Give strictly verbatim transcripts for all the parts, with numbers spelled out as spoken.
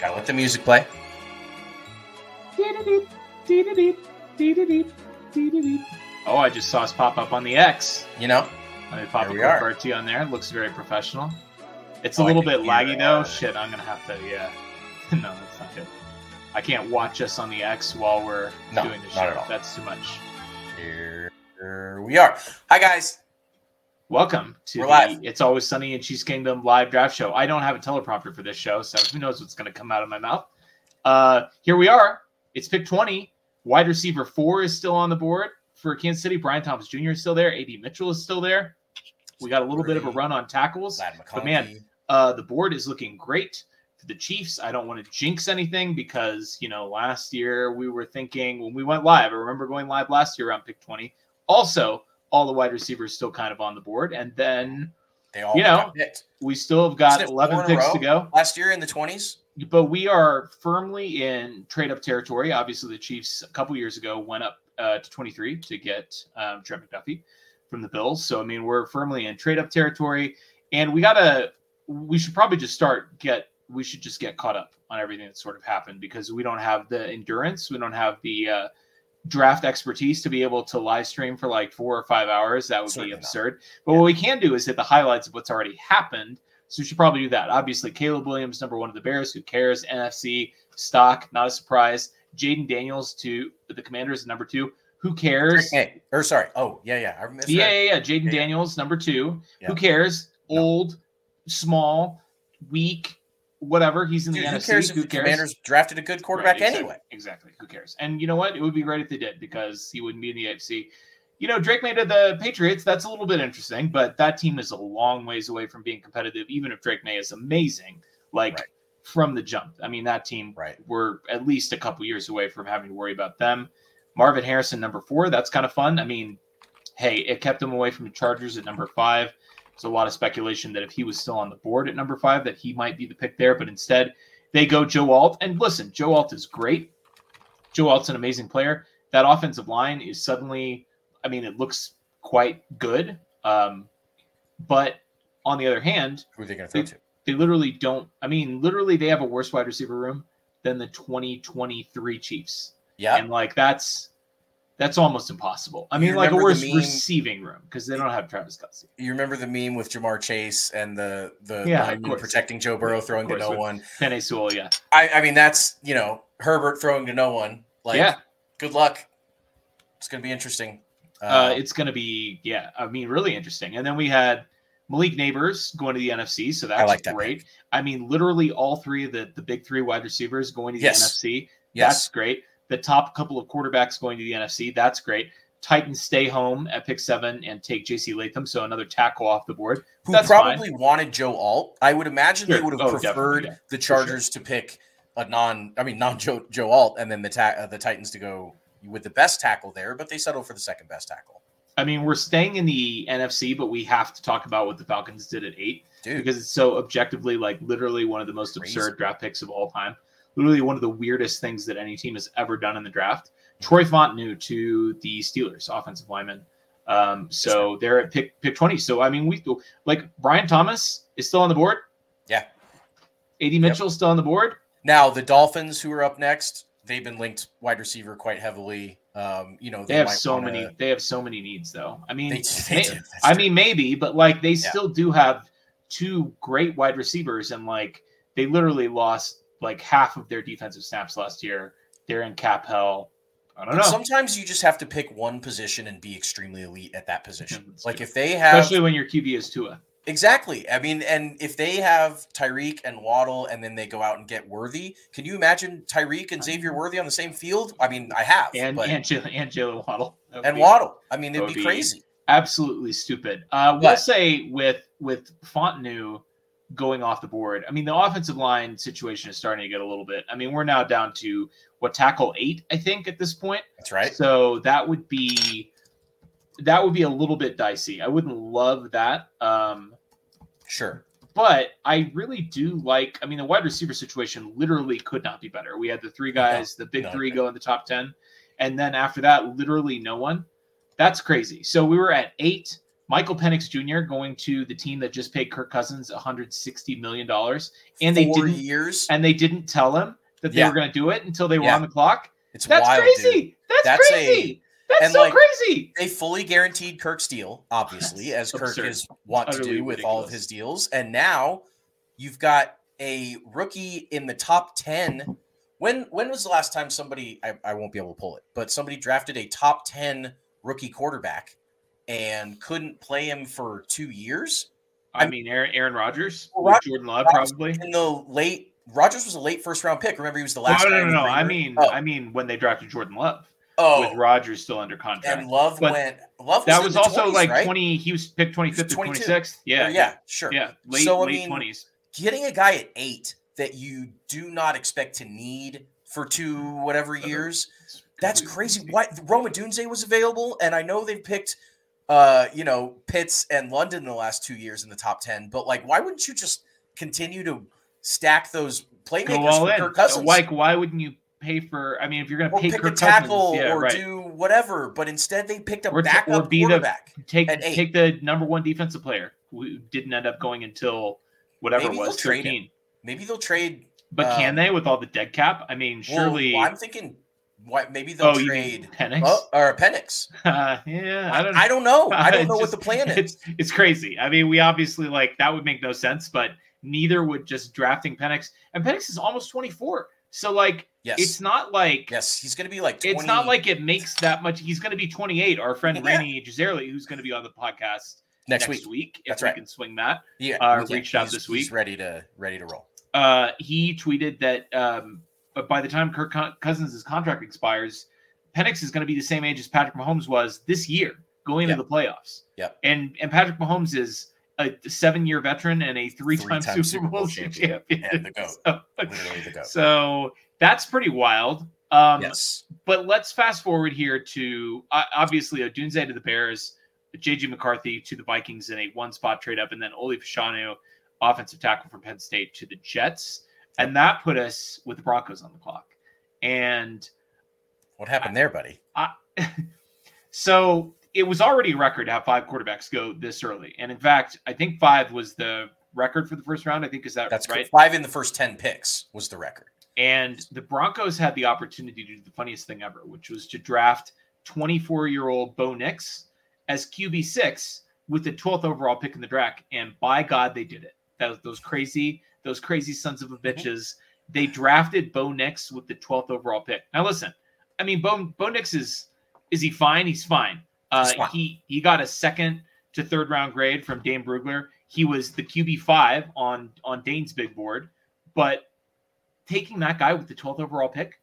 Gotta let the music play. Oh, I just saw us pop up on the X. You know? Let me pop Here a we quick are. R T on there. It looks very professional. It's Oh, a I little think bit you laggy, though. are- Shit, I'm going to have to, yeah. No, that's not good. I can't watch us on the X while we're No, doing the show. not at all. That's too much. Here, here we are. Hi, guys. Welcome to We're the live. It's Always Sunny in Cheese Kingdom live draft show. I don't have a teleprompter for this show, so who knows what's going to come out of my mouth. Uh, here we are. It's pick twenty. Wide receiver four is still on the board for Kansas City. Brian Thomas Junior is still there. A D Mitchell is still there. We got a little bit of a run on tackles. Glad But man, uh, the board is looking great for the Chiefs. I don't want to jinx anything because, you know, last year we were thinking when we went live, I remember going live last year around pick twenty. Also, all the wide receivers still kind of on the board. And then they all you know, got picked. we still have got Isn't it eleven four in a picks row to go. Last year in the twenties. But we are firmly in trade-up territory. Obviously, the Chiefs a couple years ago went up uh, to twenty-three to get um, Trent McDuffie from the Bills. So, I mean, we're firmly in trade-up territory. And we got to – we should probably just start get – we should just get caught up on everything that sort of happened because we don't have the endurance. We don't have the uh, draft expertise to be able to live stream for like four or five hours. That would Certainly be absurd. not. But Yeah. what we can do is hit the highlights of what's already happened. So we should probably do that. Obviously, Caleb Williams, number one of the Bears. Who cares? N F C stock, not a surprise. Jaden Daniels to the Commanders, number two. Who cares? Hey, or sorry. Oh, yeah, yeah. I missed Yeah, that. yeah, yeah. Jaden Yeah. Daniels, number two. Yeah. Who cares? No. Old, small, weak, whatever. He's in Dude, the who N F C. cares if Who the cares? Commanders drafted a good quarterback Right, exactly, anyway? Exactly. Who cares? And you know what? It would be great if they did because he wouldn't be in the A F C. You know, Drake made it the Patriots. That's a little bit interesting, but that team is a long ways away from being competitive, even if Drake May is amazing, like Right. from the jump. I mean, that team, Right. we're at least a couple years away from having to worry about them. Marvin Harrison, number four. That's kind of fun. I mean, hey, it kept him away from the Chargers at number five. There's a lot of speculation that if he was still on the board at number five, that he might be the pick there, but instead they go Joe Alt. And listen, Joe Alt is great. Joe Alt's an amazing player. That offensive line is suddenly, I mean, it looks quite good. Um, but on the other hand, Who are they going to throw to? they literally don't. I mean, literally, they have a worse wide receiver room than the twenty twenty-three Chiefs. Yeah. And like that's that's almost impossible. I You mean, like a remember worse the meme- receiving room because they don't have Travis Kelce. You remember the meme with Jamar Chase and the the Yeah, of lineman course. protecting Joe Burrow throwing to course, no with- one? Penei Sewell, yeah, I, I mean, that's, you know, Herbert throwing to no one. Like, yeah. good luck. It's going to be interesting. Uh, it's going to be, yeah. I mean, really interesting. And then we had Malik Neighbors going to the N F C, so that's like that great. pick. I mean, literally all three of the the big three wide receivers going to the Yes. N F C. Yes. That's great. The top couple of quarterbacks going to the N F C. That's great. Titans stay home at pick seven and take J C Latham, so another tackle off the board. Who That's probably fine. wanted Joe Alt. I would imagine they Sure. would have Oh, definitely, preferred yeah. the Chargers to pick a non, I mean, non Joe Joe Alt, and then the ta- uh, the Titans to go with the best tackle there, but they settled for the second best tackle. I mean, we're staying in the N F C, but we have to talk about what the Falcons did at eight Dude, because it's so objectively, like, literally one of the most Crazy. absurd draft picks of all time. Literally one of the weirdest things that any team has ever done in the draft. Troy Fontenot to the Steelers, offensive lineman. Um, so they're at pick pick twenty. So I mean, we like Brian Thomas is still on the board. Yeah. A D Mitchell is still on the board. now the Dolphins, who are up next, they've been linked wide receiver quite heavily. Um, you know, They have might so wanna- many. They have so many needs, though. I mean, They, they may- do. That's I true. mean, maybe, but like they Yeah. still do have two great wide receivers, and like they literally lost like half of their defensive snaps last year. They're in cap hell. I don't But know, sometimes you just have to pick one position and be extremely elite at that position. That's Like true. if they have especially when your Q B is Tua. exactly, I mean, and if they have Tyreek and Waddle, and then they go out and get Worthy, can you imagine Tyreek and Xavier Worthy on the same field? I mean, I have, And but, and Jalen, and Jalen Waddle That would and be Waddle. I mean, that it'd would be be- crazy. absolutely stupid. Uh, we'll But- say with with Fontenot going off the board. I mean, the offensive line situation is starting to get a little bit. I mean, we're now down to what tackle eight, I think, at this point. That's right. So that would be that would be a little bit dicey. I wouldn't love that. Um, Sure. but I really do like, I mean, the wide receiver situation literally could not be better. We had the three guys, the big No, three okay. go in the top ten. And then after that, literally no one. That's crazy. So we were at eight. Michael Penix Junior going to the team that just paid Kirk Cousins one hundred sixty million dollars, and they Four didn't years, and they didn't tell him that they Yeah. were going to do it until they were Yeah. on the clock. It's That's wild, crazy. dude. That's, That's crazy. That's and, so like, crazy. They fully guaranteed Kirk Steele, obviously, as Kirk absurd. is want to Utterly do with all of ridiculous. his deals. And now you've got a rookie in the top ten. When when was the last time somebody, I, I won't be able to pull it, but somebody drafted a top ten rookie quarterback and couldn't play him for two years? I mean, Aaron, Aaron Rodgers, Well, with Rod- Jordan Love, Rodgers probably. In the late, Rodgers was a late first round pick. Remember, he was the No, last no, guy no, in no. the no. I Raider? mean, Oh. I mean, when they drafted Jordan Love, Oh, with Rodgers still under contract. and Love But went. Love was that in was the also twenties, like right? twenty. He was picked twenty-fifth or twenty-two. twenty-sixth. Yeah, Or, yeah, sure. yeah. Late, So, I late mean, twenties. Getting a guy at eight that you do not expect to need for two whatever years, that's crazy. Why Roma Dunze was available, and I know they've picked, uh, you know, Pitts and London in the last two years in the top ten. But like, why wouldn't you just continue to stack those Go playmakers all for in. Kirk Cousins? Like, why wouldn't you pay for? I mean, if you're going to or pay pick Kirk a tackle, Cousins, yeah, or right. do whatever. But instead, they picked a Or, t- backup or be the quarterback. take at eight. take the number one defensive player who didn't end up going until whatever Maybe it was they'll trade thirteen. him. Maybe they'll trade. But um, can they with all the dead cap? I mean, well, surely. I'm thinking, why maybe they'll oh, you mean trade Penix? oh, or Penix. Uh, yeah, I don't. I don't know. I don't It's know what just- the plan is. It's it's crazy. I mean, we obviously like that would make no sense, but neither would just drafting Penix. And Penix is almost twenty-four, so like Yes. it's not like Yes, he's going to be like twenty. it's not like it makes that much. He's going to be twenty-eight. Our friend Yeah. Rainey Gisarelli, who's going to be on the podcast next, next week. week, if That's we right. can swing that. Yeah, uh, we can. reached out He's- this He's week. ready to ready to roll. Uh, he tweeted that um, but by the time Kirk Co- Cousins' contract expires, Penix is going to be the same age as Patrick Mahomes was this year, going into Yep. the playoffs. Yep. And and Patrick Mahomes is a seven-year veteran and a three-time, Three-time Super Bowl champion. And the GOAT. So, Literally the GOAT. so that's pretty wild. Um, Yes. But let's fast forward here to uh, obviously Odunze to the Bears, J J McCarthy to the Vikings in a one-spot trade-up, and then Oli Fashanu, offensive tackle from Penn State, to the Jets. And that put us with the Broncos on the clock. And What happened there, buddy? so it was already a record to have five quarterbacks go this early. And in fact, I think five was the record for the first round. I think is that That's right? Five in the first ten picks was the record. And the Broncos had the opportunity to do the funniest thing ever, which was to draft twenty-four-year-old Bo Nix as Q B six with the twelfth overall pick in the draft. And by God, they did it. That was those crazy, those crazy sons of a bitches. They drafted Bo Nix with the twelfth overall pick. Now, listen, I mean, Bo, Bo Nix is, is he fine? He's fine. Uh, He's fine. He he got a second to third round grade from Dane Brugler. He was the Q B five on, on Dane's big board. But taking that guy with the twelfth overall pick,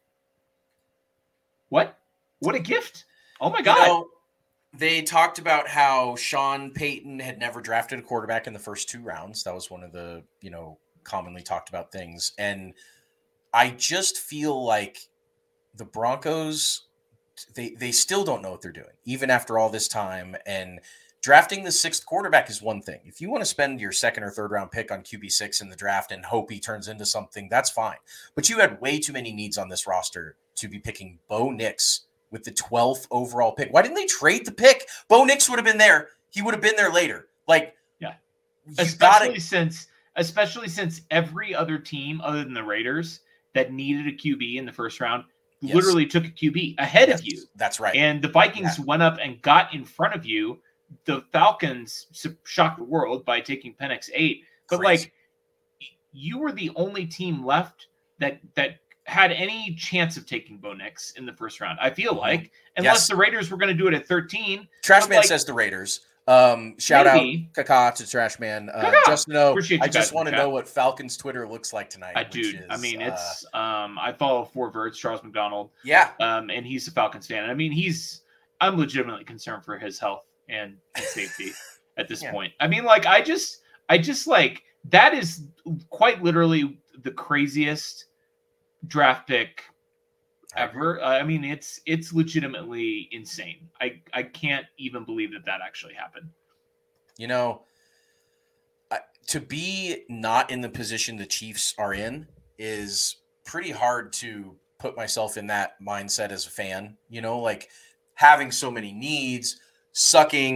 what? What a gift. Oh, my You God. know, they talked about how Sean Payton had never drafted a quarterback in the first two rounds. That was one of the, you know, commonly talked about things. And I just feel like the Broncos, they they still don't know what they're doing, even after all this time. And drafting the sixth quarterback is one thing. If you want to spend your second or third round pick on Q B six in the draft and hope he turns into something, that's fine. But you had way too many needs on this roster to be picking Bo Nix with the twelfth overall pick. Why didn't they trade the pick? Bo Nix would have been there. He would have been there later. Like, Yeah. you especially gotta, since especially since every other team other than the Raiders that needed a Q B in the first round Yes. literally took a Q B ahead yes, of you. That's right. And the Vikings Yeah. went up and got in front of you. The Falcons su- shocked the world by taking Penix eight. But Crazy. like you were the only team left that that had any chance of taking Bo Nix in the first round. I feel Mhm. like unless Yes. the Raiders were going to do it at thirteen. Trash but, Man like, says the Raiders. Um, shout Maybe. out Kaka to Trash Man. Uh, Kaka. just to know, Appreciate you I guys just in want to the chat. know what Falcons Twitter looks like tonight. I which dude, is, I mean, uh, it's um, I follow Four Verts, Charles McDonald, yeah, um, and he's a Falcons fan. I mean, he's I'm legitimately concerned for his health and, and safety at this Yeah. point. I mean, like, I just, I just like that is quite literally the craziest draft pick I agree. ever. Uh, I mean, it's it's legitimately insane. I I can't even believe that that actually happened. You know, I, to be not in the position the Chiefs are in is pretty hard to put myself in that mindset as a fan. You know, like having so many needs, sucking,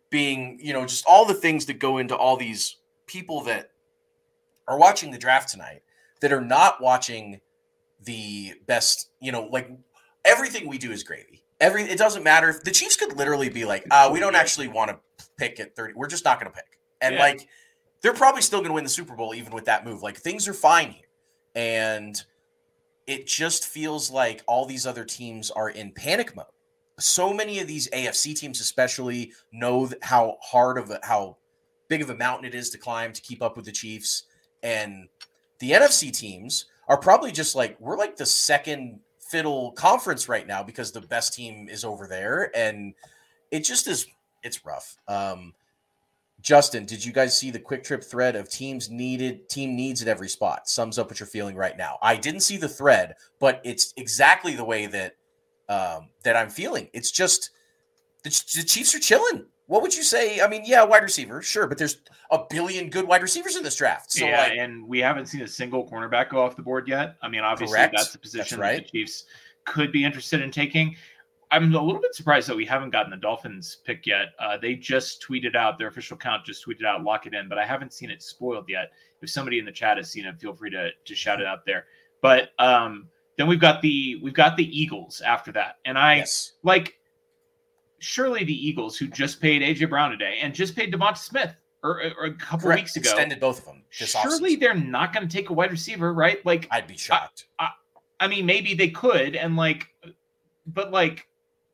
being, you know, just all the things that go into all these people that are watching the draft tonight that are not watching the best, you know, like everything we do is gravy. Every it doesn't matter if the Chiefs could literally be like, uh, we don't actually want to pick at thirty. We're just not going to pick. And yeah. like, they're probably still going to win the Super Bowl even with that move. Like, things are fine here. And it just feels like all these other teams are in panic mode. So many of these A F C teams especially know how hard of a, how big of a mountain it is to climb to keep up with the Chiefs. And the N F C teams are probably just like, we're like the second fiddle conference right now because the best team is over there. And it just is, it's rough. Um, Justin, did you guys see the Quick Trip thread of teams needed, team needs at every spot? Sums up what you're feeling right now. I didn't see the thread, but it's exactly the way that um, that I'm feeling. It's just the, the Chiefs are chilling. What would you say? I mean, yeah, wide receiver, sure, but there's a billion good wide receivers in this draft. So yeah, like, and we haven't seen a single cornerback go off the board yet. I mean, obviously correct. that's a position that's right. that the Chiefs could be interested in taking. I'm a little bit surprised that we haven't gotten the Dolphins pick yet. Uh, they just tweeted out, their official count just tweeted out, lock it in, but I haven't seen it spoiled yet. If somebody in the chat has seen it, feel free to, to shout it out there. But um, then we've got the we've got the Eagles after that. And I yes. like surely the Eagles, who just paid A J Brown today and just paid Devonta Smith or, or a couple Correct. weeks ago. Extended both of them. Surely they're not going to take a wide receiver, right? Like I'd be shocked. I, I, I mean, maybe they could, and like, but like,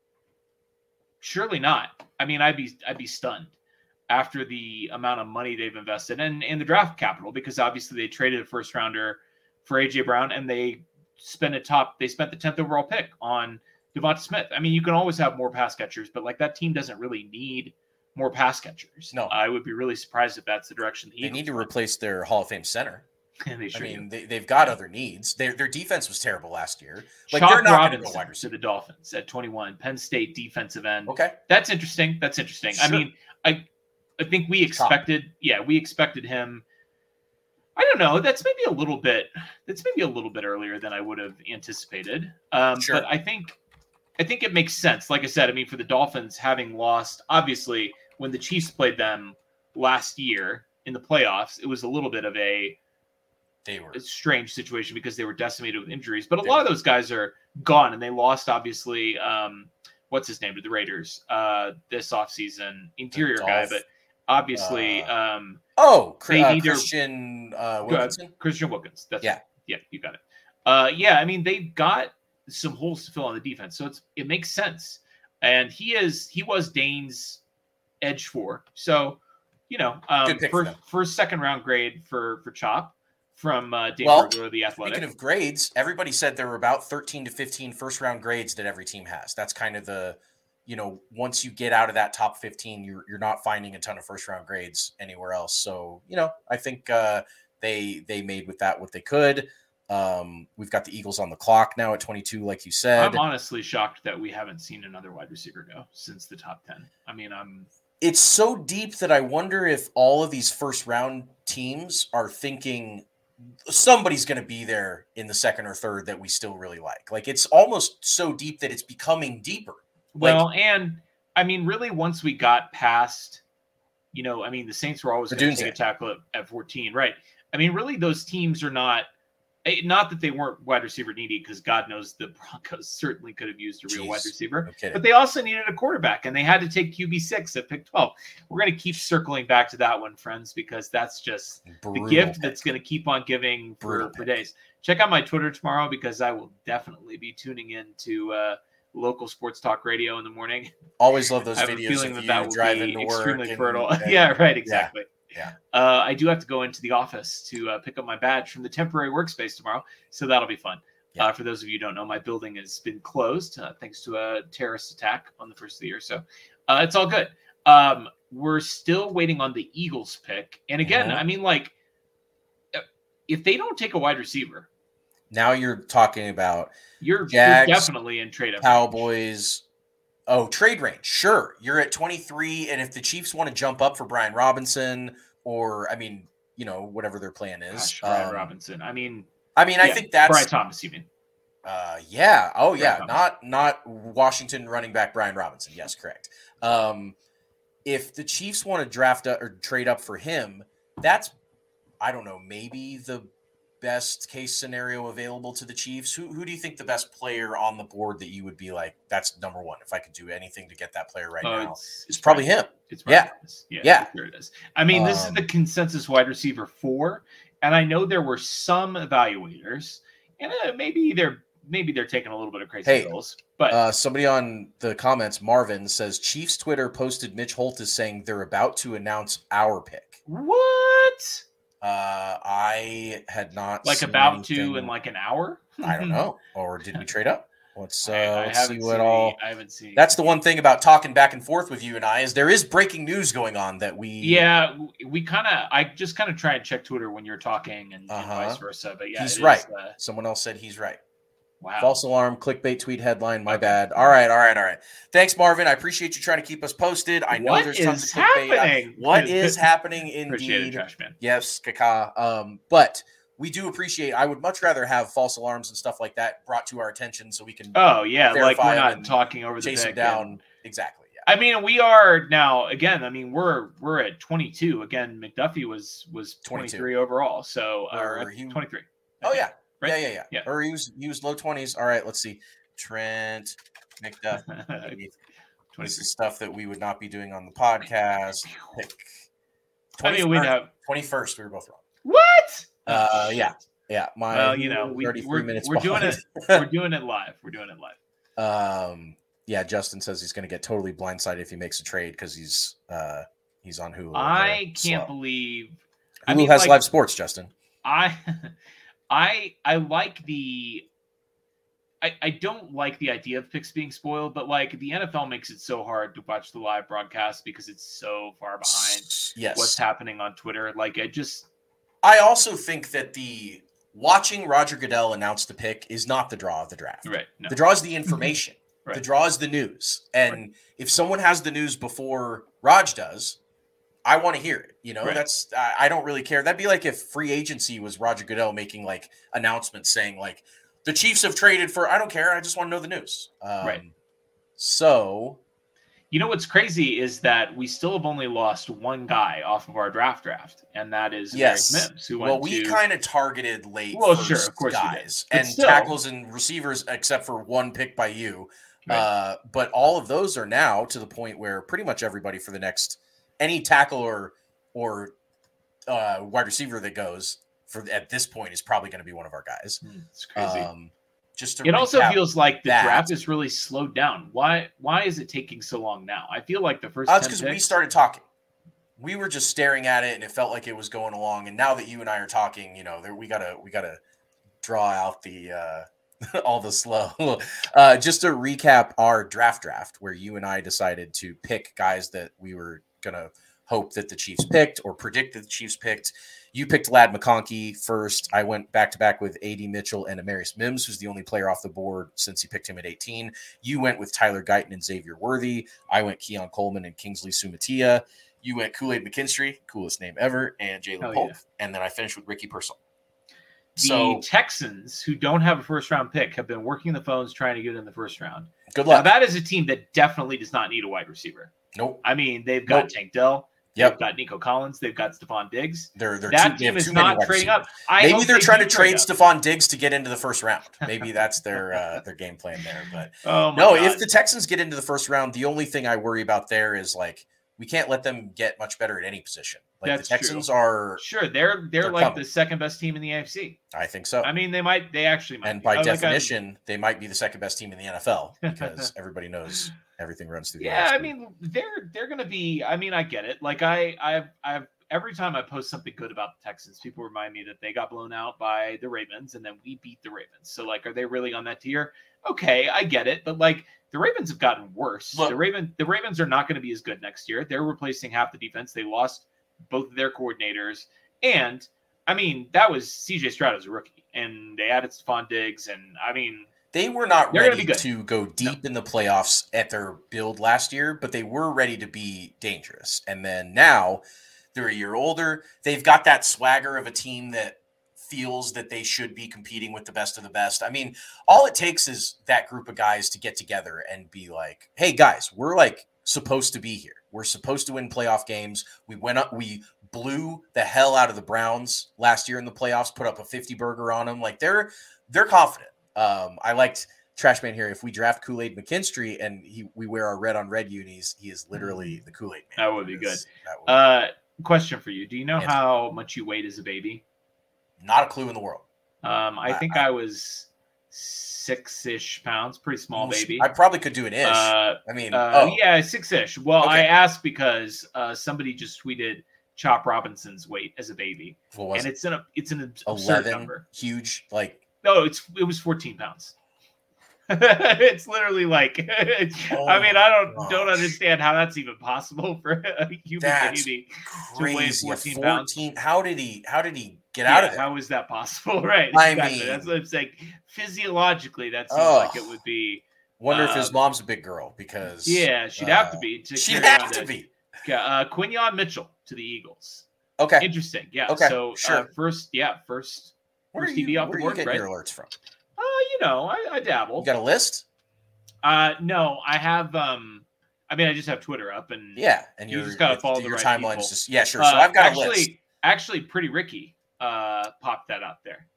surely not. I mean, I'd be I'd be stunned after the amount of money they've invested and in the draft capital, because obviously they traded a first rounder for A J Brown and they spent a top they spent the tenth overall pick on Devonta Smith. I mean, you can always have more pass catchers, but like that team doesn't really need more pass catchers. No, I would be really surprised if that's the direction the they need to went. replace their Hall of Fame center. they I mean, they, they've got other needs. Their their defense was terrible last year. Like Chalk they're not going to go wide receiver. To the Dolphins at twenty-one, Penn State defensive end. Okay, that's interesting. That's interesting. Sure. I mean, I I think we expected. Chalk. Yeah, we expected him. I don't know. That's maybe a little bit. That's maybe a little bit earlier than I would have anticipated. Um, sure. But I think, I think it makes sense. Like I said, I mean, for the Dolphins having lost, obviously, when the Chiefs played them last year in the playoffs, it was a little bit of a, they were a strange situation because they were decimated with injuries. But a they lot were. of those guys are gone, and they lost, obviously, um, what's his name to the Raiders uh, this offseason, interior guy, but obviously. Uh, um, oh, they uh, either, Christian uh, Wilkinson? Christian Wilkins. That's yeah. Right. Yeah, you got it. Uh, yeah, I mean, they've got some holes to fill on the defense, so it's it makes sense. And he is he was Dane's edge four. So, you know, um, for, first second round grade for for Chop from uh, Dane well, Brugler, the Athletic. Speaking of grades, everybody said there were about thirteen to fifteen first round grades that every team has. That's kind of the, you know, once you get out of that top fifteen, you're you're not finding a ton of first round grades anywhere else. So, you know, I think uh, they they made with that what they could. Um, we've got the Eagles on the clock now at twenty-two, like you said. I'm honestly shocked that we haven't seen another wide receiver go since the top ten. I mean, I'm. It's so deep that I wonder if all of these first round teams are thinking somebody's going to be there in the second or third that we still really like. Like, it's almost so deep that it's becoming deeper. Well, like, and I mean, really, once we got past, you know, I mean, the Saints were always going to take a tackle at, at fourteen, right? I mean, really, those teams are not. Not that they weren't wide receiver needy, because God knows the Broncos certainly could have used a real Jeez, wide receiver. No but they also needed a quarterback, and they had to take Q B six at pick twelve. We're going to keep circling back to that one, friends, because that's just Brutal the gift pick. that's going to keep on giving for, for days. Check out my Twitter tomorrow, because I will definitely be tuning in to uh, local sports talk radio in the morning. Always love those I have videos a feeling of that you that will driving be to extremely work. fertile. And, yeah, right, exactly. Yeah. Yeah. Uh, I do have to go into the office to uh, pick up my badge from the temporary workspace tomorrow, so that'll be fun. Yeah. Uh, for those of you who don't know, my building has been closed uh, thanks to a terrorist attack on the first of the year, so uh, it's all good. Um, we're still waiting on the Eagles pick, and again, mm-hmm. I mean, like, if they don't take a wide receiver, now you're talking about you're, Jags, you're definitely in trade-up Cowboys. Oh, trade range. Sure. You're at twenty-three. And if the Chiefs want to jump up for Brian Robinson, or, I mean, you know, whatever their plan is. Gosh, Brian um, Robinson. I mean, I mean, yeah, I think that's Brian Thomas, you mean? Uh, yeah. Oh, Brian yeah. Thomas. Not, not Washington running back Brian Robinson. Yes, correct. Um, if the Chiefs want to draft up or trade up for him, that's, I don't know, maybe the best case scenario available to the Chiefs. Who who do you think the best player on the board that you would be like, that's number one? If I could do anything to get that player right Oh, now, it's, it's probably Brian. him. It's Yeah. Brian Davis. Yeah, Yeah. for sure it is. I mean, this is Um, the consensus wide receiver four, and I know there were some evaluators, and uh, maybe they're maybe they're taking a little bit of crazy Hey, pills, but Uh, somebody on the comments, Marvin, says Chiefs Twitter posted Mitch Holt is saying they're about to announce our pick. what? Uh, I had not Like seen about anything. to in like an hour? I don't know. Or did we trade up? Let's, uh, I, I let's see haven't what seen all. any- I haven't seen. That's the one thing about talking back and forth with you and I is there is breaking news going on that we. Yeah, w- we kind of. I just kind of try and check Twitter when you're talking, and, and Uh-huh. vice versa. But yeah, He's it is, right. uh, Someone else said he's right. wow. False alarm, clickbait tweet headline. My Okay. bad. All right, all right, all right. Thanks, Marvin. I appreciate you trying to keep us posted. I know What there's tons is of clickbait. happening? What is happening Appreciate it, indeed? Trash Man. Yes, Kaka. Um, but we do appreciate. I would much rather have false alarms and stuff like that brought to our attention so we can Oh yeah, like verify we're them not and talking over the chase them pick down. and- Exactly. Yeah. I mean, we are now again. I mean, we're we're at twenty-two again. McDuffie was was twenty-two. twenty-three overall, so or, Or he- twenty-three. Oh yeah. Right? Yeah, yeah, yeah, Yeah. Or he was he was low twenties. All right. Let's see. Trent McDuffie. This twenty-three. is stuff that we would not be doing on the podcast. Pick. I mean, we have twenty-first. We were both wrong. what? Uh, Oh, yeah. shit. Yeah, my Well, you know, Hulu is we, already three we're, minutes we're doing behind. it. We're doing it live. We're doing it live. Um, yeah, Justin says he's going to get totally blindsided if he makes a trade because he's uh he's on Hulu. I Slow. can't believe. Hulu I mean, has like, live sports, Justin. I, I, I like the. I, I don't like the idea of picks being spoiled, but like the N F L makes it so hard to watch the live broadcast because it's so far behind Yes. what's happening on Twitter. Like I just I also think that the watching Roger Goodell announce the pick is not the draw of the draft. right. No. The draw is the information. Right. The draw is the news. And if someone has the news before Raj does, I want to hear it. You know, Right. that's I, I don't really care. That'd be like if free agency was Roger Goodell making like announcements saying like the Chiefs have traded for. I don't care. I just want to know the news. Um, Right. So You know what's crazy is that we still have only lost one guy off of our draft draft, and that is yes, Amarius Mims, who went well, we to kind of targeted late. Well, first sure, of course we did. guys But and still- tackles and receivers, except for one pick by you. Right. Uh, but all of those are now to the point where pretty much everybody for the next any tackle or or uh, wide receiver that goes for at this point is probably going to be one of our guys. Hmm, it's crazy. Um, just to It also recap, feels like the that- draft is really slowed down. Why? Why is it taking so long now? I feel like the first. uh, it's ten because we picks- started talking. We were just staring at it, and it felt like it was going along. And now that you and I are talking, you know, there, we gotta we gotta draw out the uh, all the slow. uh, just to recap our draft draft, where you and I decided to pick guys that we were gonna hope that the Chiefs picked or predict that the Chiefs picked. You picked Lad McConkey first. I went back to back with A D Mitchell and Amarius Mims, who's the only player off the board since he picked him at eighteen. You went with Tyler Guyton and Xavier Worthy. I went Keon Coleman and Kingsley Sumatia. You went Kool-Aid McKinstry, coolest name ever, and Jalen Hell Polk. yeah. And then I finished with Ricky Pearsall. The So Texans, who don't have a first round pick, have been working the phones trying to get in the first round. good Now, luck. that is a team that definitely does not need a wide receiver. Nope. I mean, they've got Nope. Tank Dell. Yep. They've got Nico Collins. They've got Stephon Diggs. They're they're That too, they have team is too many not wide trading receivers. up. I Maybe hope they're they trying do to trade up. Stephon Diggs to get into the first round. Maybe that's their uh, their game plan there. But Oh my no, God. if the Texans get into the first round, the only thing I worry about there is like we can't let them get much better at any position. Like That's the true. Texans are, Sure, they're they're, They're like coming. the second best team in the A F C. I think so. I mean, they might. They actually might. and be. by I- like, I'm- definition, they might be the second best team in the N F L because everybody knows everything runs through. the yeah, A F C. I mean, they're they're gonna be. I mean, I get it. Like I I've I've every time I post something good about the Texans, people remind me that they got blown out by the Ravens, and then we beat the Ravens. So like, are they really on that tier? Okay, I get it, but like the Ravens have gotten worse. Look- the Raven the Ravens are not going to be as good next year. They're replacing half the defense. They lost both of their coordinators, and I mean that was C J Stroud as a rookie, and they added Stephon Diggs, and I mean. They were not They're gonna ready be good. to go deep in the playoffs at their build last year, but they were ready to be dangerous. And then now they're a year older. They've got that swagger of a team that feels that they should be competing with the best of the best. I mean, all it takes is that group of guys to get together and be like, hey, guys, we're like supposed to be here. We're supposed to win playoff games. We went up, we blew the hell out of the Browns last year in the playoffs, put up a fifty burger on them. Like they're they're confident. Um, I liked Trashman here. If we draft Kool-Aid McKinstry and he we wear our red on red unis, he is literally the Kool-Aid man. That would be good. That would uh, question for you: do you know Yes. how much you weighed as a baby? Not a clue in the world. Um, I I- think I- I was six-ish pounds, pretty small baby. I probably could do an ish. Uh, I mean, uh, oh, yeah, six-ish. Well, I Okay. asked because uh, somebody just tweeted Chop Robinson's weight as a baby, what was and it? it's an it's an absurd eleven, number. huge, like No, it's it was fourteen pounds. It's literally like Oh I mean I don't my don't gosh. understand how that's even possible for a human That's baby to weigh crazy. A fourteen pounds. fourteen. How did he? How did he get out Yeah, of there? how is that possible? Right. I exactly. mean- That's what I'm saying. Physiologically, that seems Oh. like it would be. Wonder if his um, mom's a big girl because Yeah, she'd have to uh, be. To She'd carry have on to that. be. Yeah, uh, Quinyon Mitchell to the Eagles. Okay. Interesting. Yeah. Okay, So sure. uh, first, yeah, first. Where are First T V you, off the where are board, you getting right? your alerts from? Uh, you know, I, I dabble. You got a list? Uh, no, I have. Um, I mean, I just have Twitter up, and Yeah, and You your just gotta your- follow the your right timeline's people. just yeah, sure. Uh, So I've got actually, a list. actually, Pretty Ricky uh popped that out there.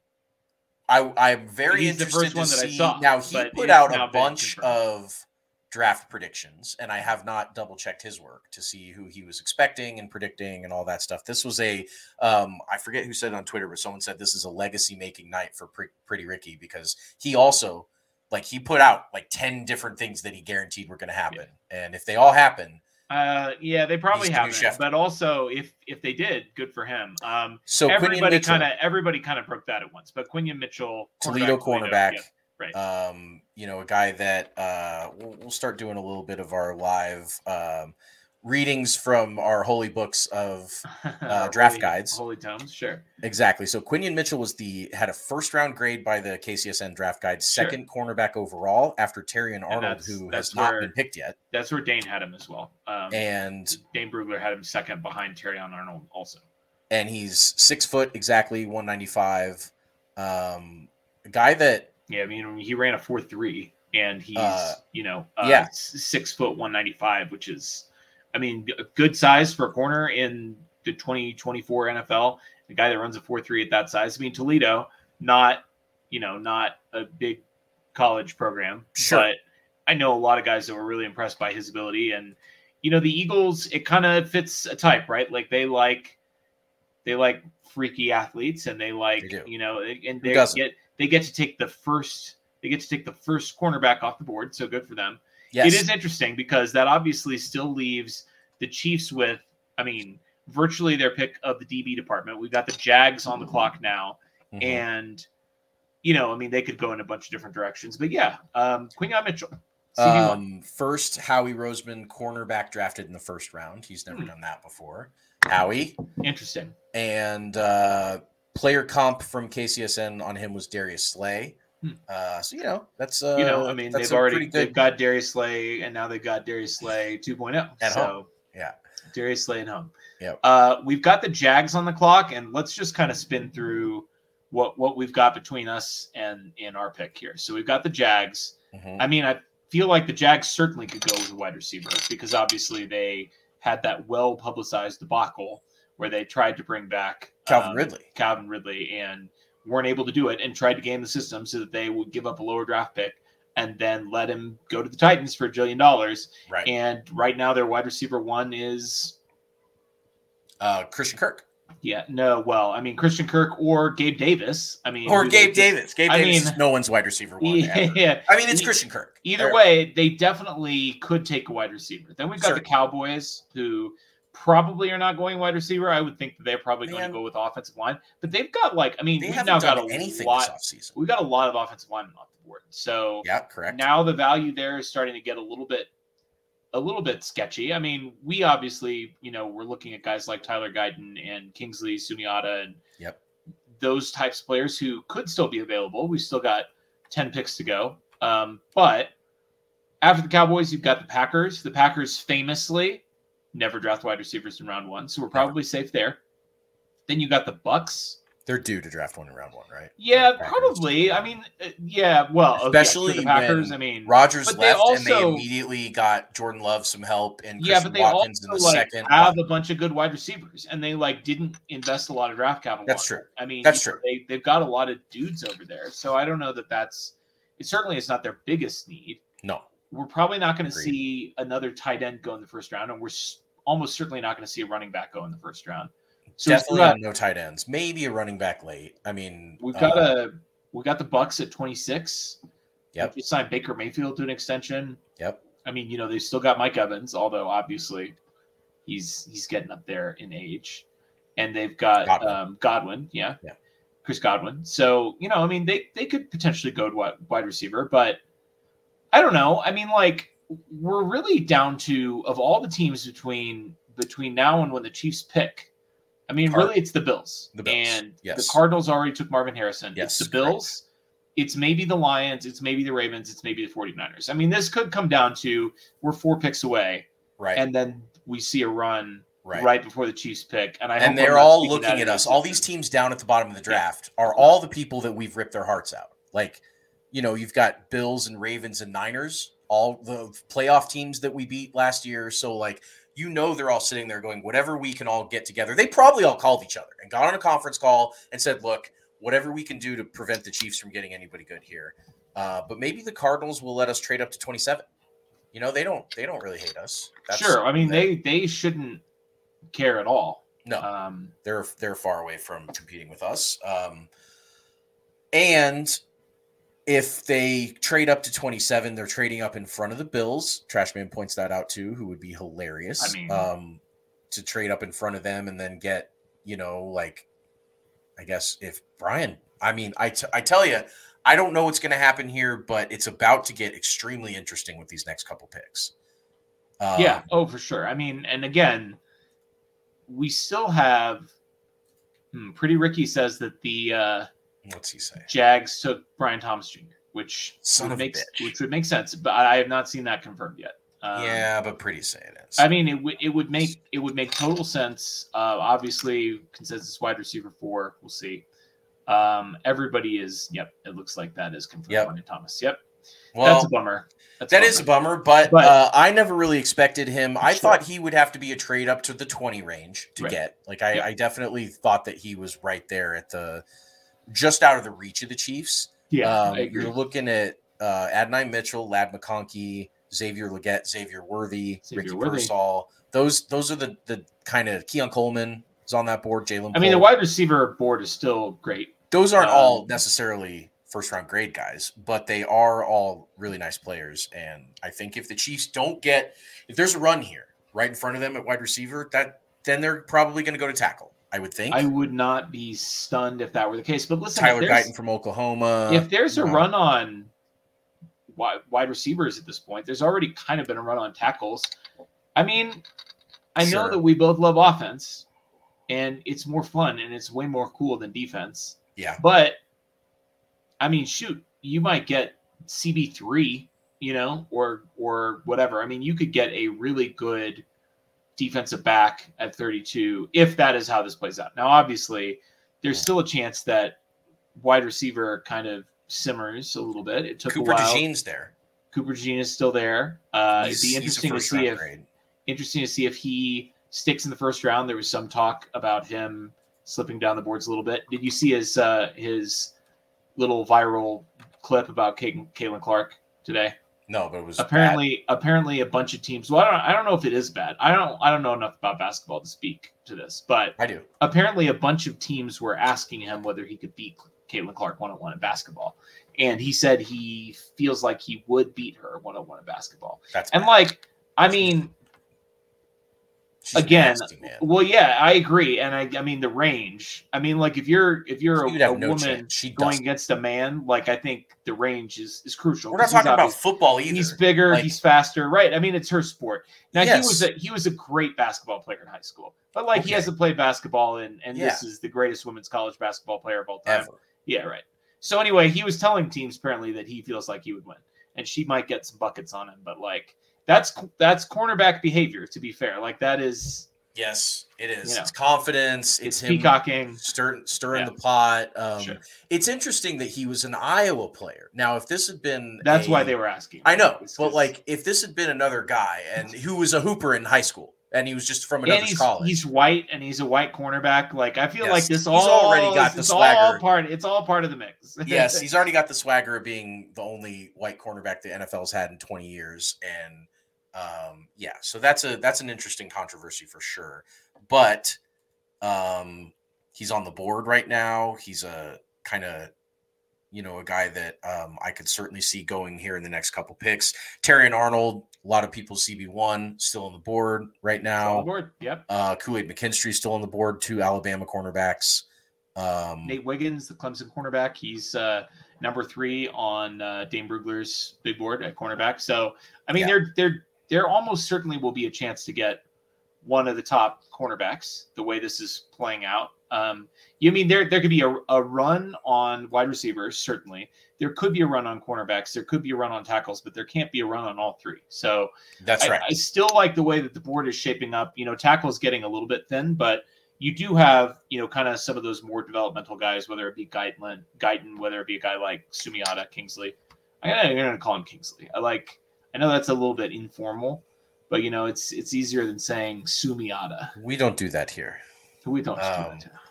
I I'm very He's the interested first one to that I see. saw, Now he but put it's out now a been bunch confirmed. of draft predictions, and I have not double checked his work to see who he was expecting and predicting and all that stuff. This was a um, I forget who said it on Twitter, but someone said this is a legacy making night for Pre- Pretty Ricky because he also like he put out like ten different things that he guaranteed were going to happen, and if they all happen, Uh, yeah, they probably He's the new haven't. chef. But also, if if they did, good for him. Um, so Quinion everybody Mitchell, kind of everybody kind of broke that at once. But Quinion Mitchell, Toledo cornerback. yeah, right. Um, you know, a guy that uh, we'll, we'll start doing a little bit of our live um, readings from our holy books of uh, draft Holy- guides. holy tomes, sure. Exactly. So Quinion Mitchell was the had a first round grade by the K C S N draft guide, Sure. second cornerback overall after Terrion Arnold, that's- who that's has not where- been picked yet, That's where Dane had him as well. Um, and Dane Brugler had him second behind Terrion Arnold also. and he's six foot exactly, one ninety five. Um, a guy that Yeah, I mean he ran a four three, and he's Uh, you know uh, yeah. s- six foot one ninety five, which is, I mean, a good size for a corner in the twenty twenty-four N F L. A guy that runs a four three at that size. I mean, Toledo, not you know not a big college program, Sure. but I know a lot of guys that were really impressed by his ability. And you know, the Eagles, it kind of fits a type, right? Like they like they like freaky athletes, and they like They do. you know, and Who they doesn't? get they get to take the first they get to take the first cornerback off the board. So good for them. yes, It is interesting because that obviously still leaves the Chiefs with, I mean, virtually their pick of the D B department. We've got the Jags on the clock now, Mhm. and you know, I mean, they could go in a bunch of different directions. But yeah, um, Quinion Mitchell, C B one. Um, first, Howie Roseman, cornerback drafted in the first round. He's never Hmm. done that before. Howie. Interesting. And uh, player comp from K C S N on him was Darius Slay. Hmm. Uh, so, you know, that's uh, You know, I mean, that's they've a already pretty they've good. got Darius Slay, and now they've got Darius Slay two point oh. At so home. Yeah. Darius Slay at home. Yep. Uh, we've got the Jags on the clock, and let's just kind of spin through what what we've got between us and in our pick here. So we've got the Jags. Mhm. I mean, I feel like the Jags certainly could go with a wide receiver because obviously they had that well publicized debacle where they tried to bring back Calvin um, Ridley. Calvin Ridley and weren't able to do it, and tried to game the system so that they would give up a lower draft pick and then let him go to the Titans for a jillion dollars. Right. And right now their wide receiver one is Uh, Christian Kirk. yeah, no, well, I mean Christian Kirk or Gabe Davis. I mean Or who Gabe they- Davis. Gabe I Davis mean- is no one's wide receiver one. ever. Yeah. I mean, it's E- Christian Kirk. Either Or- way, they definitely could take a wide receiver. Then we've got Sure. the Cowboys, who probably are not going wide receiver. I would think that they're probably going Man. to go with offensive line. But they've got like, I mean, They we've haven't now got done a anything lot. this offseason. We've got a lot of offensive linemen off the board. So Yeah, correct. now the value there is starting to get a little bit, a little bit sketchy. I mean, we obviously, you know, we're looking at guys like Tyler Guyton and Kingsley Suniata and Yep. those types of players who could still be available. We still got ten picks to go. Um, but after the Cowboys, you've got the Packers. The Packers famously never draft wide receivers in round one, so we're probably safe there. Then you got the Bucks. They're due to draft one in round one, right? Yeah, probably. I mean, uh, yeah. Well, especially yeah, the Packers. when I mean, Rodgers but left, they also, and they immediately got Jordan Love some help and yeah, Christian but they Watkins also in the like second. have a bunch of good wide receivers, and they like didn't invest a lot of draft capital. That's true. I mean, that's know, true. They they've got a lot of dudes over there, so I don't know that that's. It certainly is not their biggest need. No, we're probably not going to see another tight end go in the first round, and we're almost certainly not going to see a running back go in the first round. So definitely got, on no tight ends. Maybe a running back late. I mean, we've got uh, a we got the Bucks at twenty-six. Yep. We signed Baker Mayfield to an extension. Yep. I mean, you know, they still got Mike Evans, although obviously he's he's getting up there in age, and they've got Godwin. Um, Godwin, yeah, yeah, Chris Godwin. So you know, I mean, they they could potentially go to wide, wide receiver, but I don't know. I mean, like we're really down to of all the teams between between now and when the Chiefs pick. I mean, really, it's the Bills. The Bills. And yes. the Cardinals already took Marvin Harrison. Yes, it's the Bills. Correct. It's maybe the Lions. It's maybe the Ravens. It's maybe the 49ers. I mean, this could come down to we're four picks away. Right. And then we see a run right, right before the Chiefs pick. And I and they're all looking at us. All these teams down at the bottom of the draft yeah. are all the people that we've ripped their hearts out. Like, you know, you've got Bills and Ravens and Niners, all the playoff teams that we beat last year. So, like, you know, they're all sitting there going, whatever we can all get together. They probably all called each other and got on a conference call and said, look, whatever we can do to prevent the Chiefs from getting anybody good here. Uh, but maybe the Cardinals will let us trade up to twenty-seven. You know, they don't, they don't really hate us. That's sure. I mean, they, they shouldn't care at all. No, um, they're, they're far away from competing with us. Um, and if they trade up to twenty-seven, they're trading up in front of the Bills. Trashman points that out too, who would be hilarious. I mean, um, to trade up in front of them and then get, you know, like, I guess if Brian, I mean, I, t- I tell you, I don't know what's going to happen here, but it's about to get extremely interesting with these next couple picks. Um, yeah. Oh, for sure. I mean, and again, we still have hmm, Pretty Ricky says that the, uh, what's he say? Jags took Brian Thomas Junior, which Son would of make a bitch. which would make sense, but I have not seen that confirmed yet. Um, yeah, but Pretty say it is. I mean, it would it would make it would make total sense. Uh, obviously, consensus wide receiver four. We'll see. Um, everybody is. Yep, it looks like that is confirmed. Yep. Brian Thomas. Yep. Well, that's a bummer. That's that a bummer. is a bummer, but, but uh, I never really expected him. I sure. thought he would have to be a trade up to the twenty range to right. get. Like I, yep. I definitely thought that he was right there at the. Just out of the reach of the Chiefs. Yeah, um, you're looking at uh, Adonai Mitchell, Lad McConkey, Xavier Legette, Xavier Worthy, Xavier Ricky Worthy. Pearsall. Those those are the the kind of Keon Coleman is on that board. Jalen. I mean, the wide receiver board is still great. Those aren't um, all necessarily first round grade guys, but they are all really nice players. And I think if the Chiefs don't get, if there's a run here right in front of them at wide receiver, that then they're probably going to go to tackle. I would think. I would not be stunned if that were the case. But listen, Tyler Guyton from Oklahoma. If there's a no. run on wide, wide receivers at this point, there's already kind of been a run on tackles. I mean, I sure. know that we both love offense, and it's more fun and it's way more cool than defense. Yeah. But I mean, shoot, you might get C B three, you know, or or whatever. I mean, you could get a really good defensive back at thirty-two if that is how this plays out. Now, obviously, there's still a chance that wide receiver kind of simmers a little bit. It took Cooper a while. DeJean's there. Cooper DeJean is still there. Uh, he's, it'd be interesting to see if grade. interesting to see if he sticks in the first round. There was some talk about him slipping down the boards a little bit. Did you see his uh, his little viral clip about Caitlin Clark today? No, but it was apparently bad. apparently a bunch of teams. Well, I don't I don't know if it is bad. I don't I don't know enough about basketball to speak to this, but I do. Apparently, a bunch of teams were asking him whether he could beat Caitlin Clark one on one in basketball, and he said he feels like he would beat her one on one in basketball. That's and bad. like I mean. She's Again, nasty, man. well, yeah, I agree, and I, I mean the range. I mean, like if you're if you're a, a no woman going doesn't. against a man, like I think the range is, is crucial. We're not talking about football either. He's bigger, like, he's faster, right? I mean, it's her sport. Now yes. he was a he was a great basketball player in high school, but like okay. he hasn't played basketball, and and yeah. this is the greatest women's college basketball player of all time. Ever. Yeah, right. So anyway, he was telling teams apparently that he feels like he would win, and she might get some buckets on him, but like that's that's cornerback behavior. To be fair, like that is. Yes, it is. You know, it's confidence. It's, It's him peacocking. stir, stirring Yeah. the pot. Um, Sure. It's interesting that he was an Iowa player. Now, if this had been That's a- why they were asking. I know, It's but 'cause- like if this had been another guy and who was a hooper in high school and he was just from another and he's, college, he's white and he's a white cornerback. Like I feel Yes, like this he's all already got the it's swagger. all part. It's all part of the mix. yes, he's already got the swagger of being the only white cornerback the N F L's had in twenty years, and um, yeah, so that's a that's an interesting controversy for sure. But um, he's on the board right now. He's a kind of you know a guy that um, I could certainly see going here in the next couple picks. Terrion Arnold, a lot of people C B one still on the board right now. On the board. Yep. Uh, Kool-Aid McKinstry still on the board. Two Alabama cornerbacks. Um, Nate Wiggins, the Clemson cornerback, he's uh, number three on uh, Dane Brugler's big board at cornerback. So, I mean, Yeah. there, there, there almost certainly will be a chance to get one of the top cornerbacks. The way this is playing out, um, you mean there, there could be a, a run on wide receivers. Certainly, there could be a run on cornerbacks. There could be a run on tackles, but there can't be a run on all three. So, that's I, right. I still like the way that the board is shaping up. You know, tackle's getting a little bit thin, but you do have, you know, kind of some of those more developmental guys, whether it be Guyton, Guyton, whether it be a guy like Sumiata, Kingsley. I'm going to call him Kingsley. I like, I know that's a little bit informal, but, you know, it's it's easier than saying Sumiata. We don't do that here. We don't just Um, do that. Too.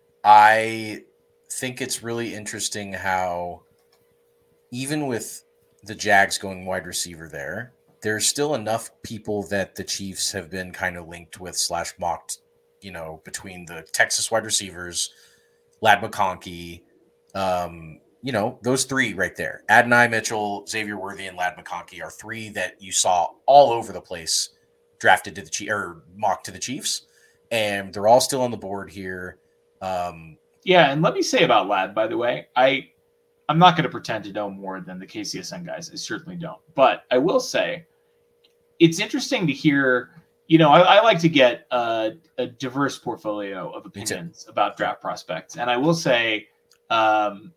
I think it's really interesting how even with the Jags going wide receiver there, there's still enough people that the Chiefs have been kind of linked with slash mocked, you know, between the Texas wide receivers, Ladd McConkey, um, you know, those three right there. Adonai Mitchell, Xavier Worthy, and Ladd McConkey are three that you saw all over the place drafted to the Chiefs or mocked to the Chiefs. And they're all still on the board here. Um, Yeah, and let me say about Ladd, by the way, I, I'm not going to pretend to know more than the K C S N guys. I certainly don't. But I will say it's interesting to hear, you know, I, I like to get a, a diverse portfolio of opinions about draft prospects. And I will say um,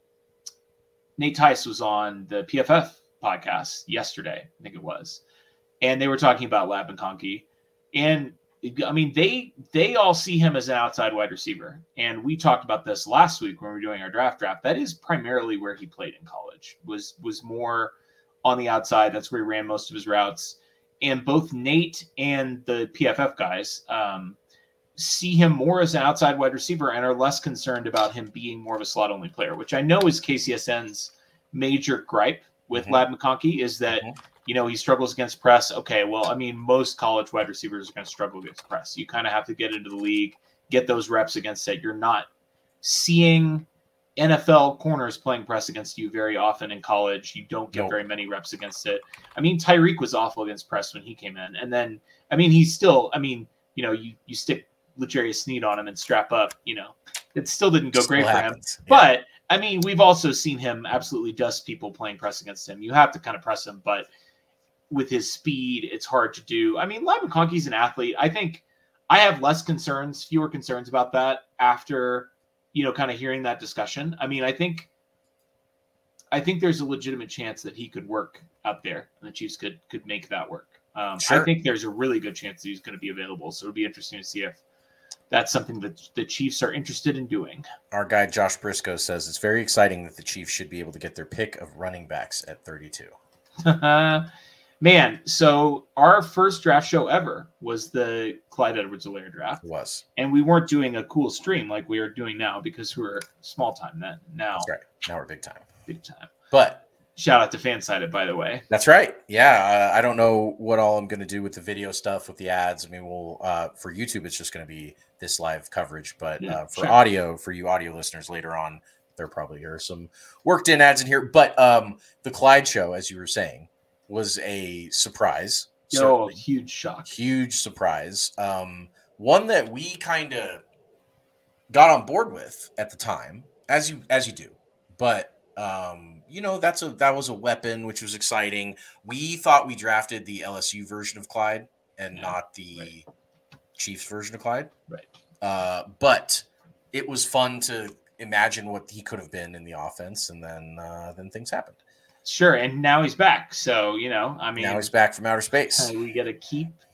Nate Tice was on the P F F podcast yesterday, I think it was. And they were talking about Ladd McConkey. And I mean, they they all see him as an outside wide receiver. And we talked about this last week when we were doing our draft draft. That is primarily where he played in college, was was more on the outside. That's where he ran most of his routes. And both Nate and the P F F guys um, see him more as an outside wide receiver and are less concerned about him being more of a slot-only player, which I know is K C S N's major gripe with Mhm. Ladd McConkey is that Mhm. you know, he struggles against press. Okay, well, I mean, most college wide receivers are going to struggle against press. You kind of have to get into the league, get those reps against it. You're not seeing N F L corners playing press against you very often in college. You don't get Nope. very many reps against it. I mean, Tyreek was awful against press when he came in. And then, I mean, he's still, I mean, you know, you, you stick L'Jarius Sneed on him and strap up, you know, it still didn't go Still great happens. for him. Yeah. But, I mean, we've also seen him absolutely dust people playing press against him. You have to kind of press him, but with his speed, it's hard to do. I mean, Ladd McConkey's an athlete. I think I have less concerns, fewer concerns about that after, you know, kind of hearing that discussion. I mean, I think, I think there's a legitimate chance that he could work out there and the Chiefs could, could make that work. Um, Sure. I think there's a really good chance that he's going to be available. So it'll be interesting to see if that's something that the Chiefs are interested in doing. Our guy Josh Briscoe says it's very exciting that the Chiefs should be able to get their pick of running backs at thirty-two. Man, so our first draft show ever was the Clyde Edwards-Helaire draft. It was. And we weren't doing a cool stream like we are doing now because we were small time then. Now, That's right. Now we're big time. big time. But Shout out to Fansided, by the way. that's right. Yeah, uh, I don't know what all I'm going to do with the video stuff, with the ads. I mean, we'll uh, for YouTube, it's just going to be this live coverage. But Yeah, uh, for sure. audio, for you audio listeners later on, there probably are some worked in ads in here. But um, the Clyde show, as you were saying, was a surprise. Oh, Certainly. huge shock. Huge surprise. Um, one that we kind of got on board with at the time, as you as you do. But um, you know, that's a that was a weapon, which was exciting. We thought we drafted the L S U version of Clyde and Yeah, not the right. Chiefs version of Clyde. Right. Uh, but it was fun to imagine what he could have been in the offense, and then uh, then things happened. Sure. And now he's back. So, you know, I mean, Now he's back from outer space. uh, we got to keep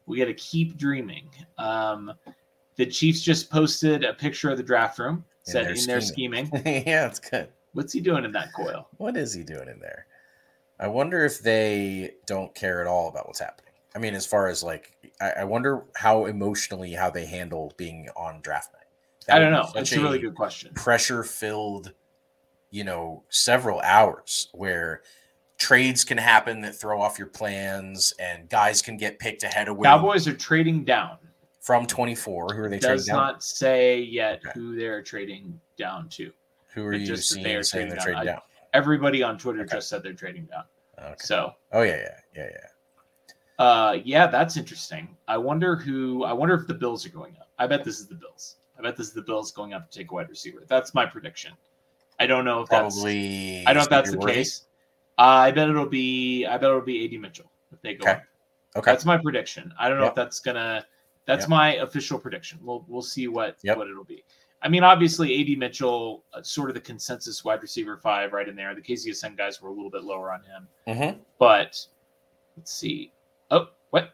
We got to keep dreaming. Um, the Chiefs just posted a picture of the draft room. Said in there scheming. Yeah, it's good. What's he doing in that coil? What is he doing in there? I wonder if they don't care at all about what's happening. I mean, as far as like, I, I wonder how emotionally how they handle being on draft night. That I don't know. It's a really good question. Pressure-filled, you know, several hours where trades can happen that throw off your plans, and guys can get picked ahead of where Cowboys are trading down from twenty-four. Who are they it trading does down? Not say yet okay. who they're trading down to. Who are you just seeing they are saying they're trading down? down? I, everybody on Twitter okay. just said they're trading down. Okay. So. Oh yeah, yeah, yeah, yeah. Uh, yeah, that's interesting. I wonder who. I wonder if the Bills are going up. I bet this is the Bills. I bet this is the Bills going up to take a wide receiver. That's my prediction. I don't know if Probably that's. I don't know if that's the worthy. case. Uh, I bet it'll be. I bet it'll be A D Mitchell if they go. Okay. Up. Okay. That's my prediction. I don't know yep. if that's gonna. That's yep. my official prediction. We'll we'll see what yep. what it'll be. I mean, obviously, A D Mitchell, uh, sort of the consensus wide receiver five, right in there. The K Z S N guys were a little bit lower on him, mm-hmm. but let's see. Oh, what?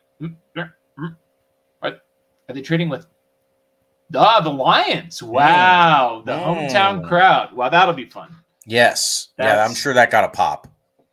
What are they trading with? Ah, the Lions. Wow, the mm. hometown crowd. Wow, that'll be fun. Yes, That's, yeah, I'm sure that got a pop.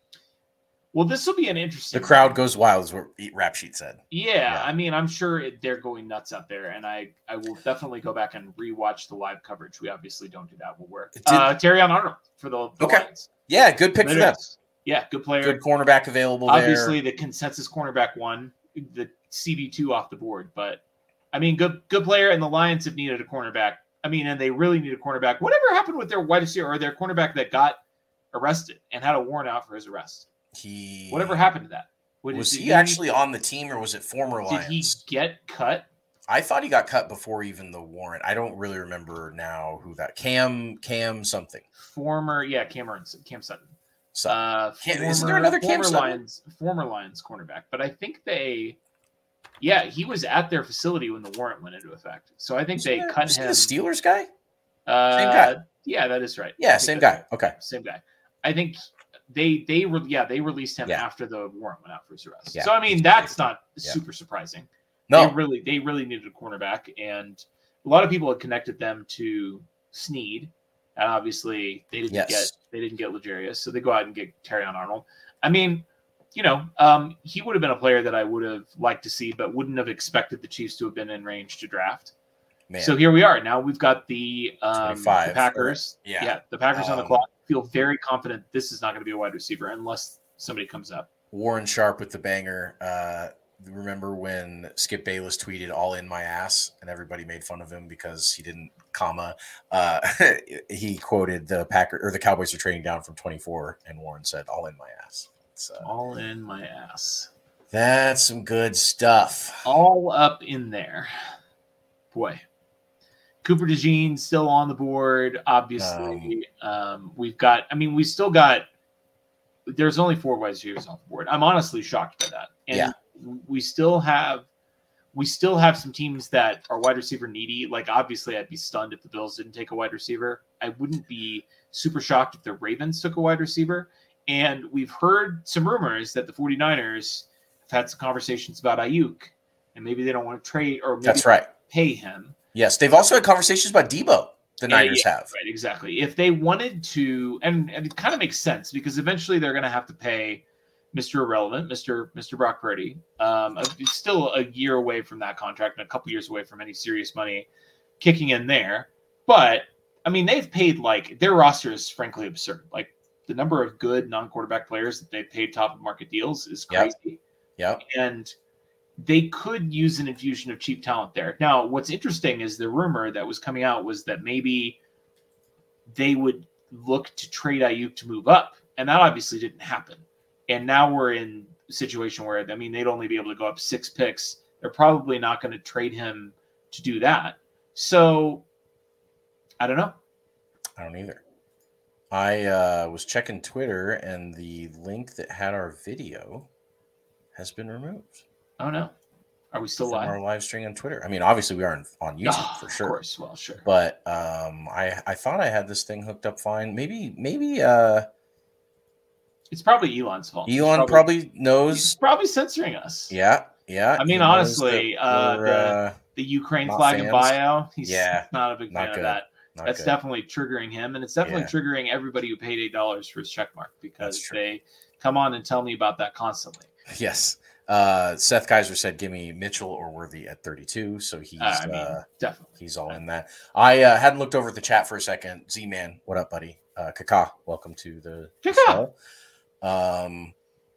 Well, this will be an interesting. The crowd goes wild, is what Rap Sheet said. Yeah, yeah. I mean, I'm sure it, they're going nuts out there, and I, I will definitely go back and rewatch the live coverage. We obviously don't do that. Will work. Did, uh, Terrion Arnold for the, the okay. Lions. Yeah, good pick for them. Yeah, good player. Good cornerback available. Obviously, there. the consensus cornerback won the C B two off the board, but I mean, good good player. And the Lions have needed a cornerback. I mean, and they really need a cornerback. Whatever happened with their wide receiver or their cornerback that got arrested and had a warrant out for his arrest? He whatever happened to that? What, was he, he actually on the team, or was it former Lions? Did he get cut? I thought he got cut before even the warrant. I don't really remember now who that Cam Cam something. Former, yeah, Cameron Cam Sutton. So, uh, Cam, former, isn't there another Cam former Sutton? Lions, former Lions cornerback, but I think they, yeah, he was at their facility when the warrant went into effect. So I think Isn't they there, cut was him. He the Steelers guy? Uh, same guy. Yeah, that is right. Yeah, same guy. Okay, same guy. I think they they were yeah they released him yeah. after the warrant went out for his arrest. Yeah. So I mean that's not yeah. super surprising. No, they really they really needed a cornerback, and a lot of people had connected them to Snead, and obviously they didn't yes. get they didn't get L'Jarius, so they go out and get Terrion Arnold. I mean, you know, um, he would have been a player that I would have liked to see, but wouldn't have expected the Chiefs to have been in range to draft. Man. So here we are. Now we've got the, um, the Packers. Or, yeah. yeah, the Packers um, on the clock. Feel very confident this is not going to be a wide receiver unless somebody comes up. Warren Sharp with the banger. Uh, remember when Skip Bayless tweeted "all in my ass" and everybody made fun of him because he didn't comma. Uh, he quoted the Packer or the Cowboys are trading down from twenty-four, and Warren said "all in my ass." So, all in my ass. That's some good stuff. All up in there. Boy. Cooper DeJean still on the board, obviously. Um, um, we've got, I mean, we still got, there's only four wide receivers on the board. I'm honestly shocked by that. And yeah. we still have, we still have some teams that are wide receiver needy. Like, obviously, I'd be stunned if the Bills didn't take a wide receiver. I wouldn't be super shocked if the Ravens took a wide receiver. And we've heard some rumors that the 49ers have had some conversations about Ayuk, and maybe they don't want to trade or maybe That's right. pay him. Yes, they've also had conversations about Debo. The Niners yeah, have. Right, exactly. If they wanted to, and, and it kind of makes sense because eventually they're going to have to pay Mister Irrelevant, Mister Mister Brock Purdy. Um, it's still a year away from that contract and a couple years away from any serious money kicking in there. But, I mean, they've paid, like, their roster is frankly absurd. Like, the number of good non-quarterback players that they've paid top of market deals is crazy. Yep. yep. And they could use an infusion of cheap talent there. Now, what's interesting is the rumor that was coming out was that maybe they would look to trade Ayuk to move up, and that obviously didn't happen. And now we're in a situation where, I mean, they'd only be able to go up six picks. They're probably not going to trade him to do that. So, I don't know. I don't either. I uh, was checking Twitter, and the link that had our video has been removed. Oh, no. Are we still From live? our live stream on Twitter. I mean, obviously we are on, on YouTube oh, for sure. Of course, well, sure. But um, I I thought I had this thing hooked up fine. Maybe maybe uh, it's probably Elon's fault. Elon probably, probably knows. He's probably censoring us. Yeah, Yeah. I mean, honestly, uh, the, uh, the Ukraine flag and bio, he's yeah, not a big fan good. of that. Not That's good. definitely triggering him, and it's definitely yeah. triggering everybody who paid eight dollars for his check mark because they come on and tell me about that constantly. Yes. Uh, Seth Kaiser said, "Give me Mitchell or Worthy at thirty-two." So he's uh, I mean, uh, definitely he's all in that. I uh, hadn't looked over at the chat for a second. Z Man, what up, buddy? Uh, Kaka, welcome to the show. Um,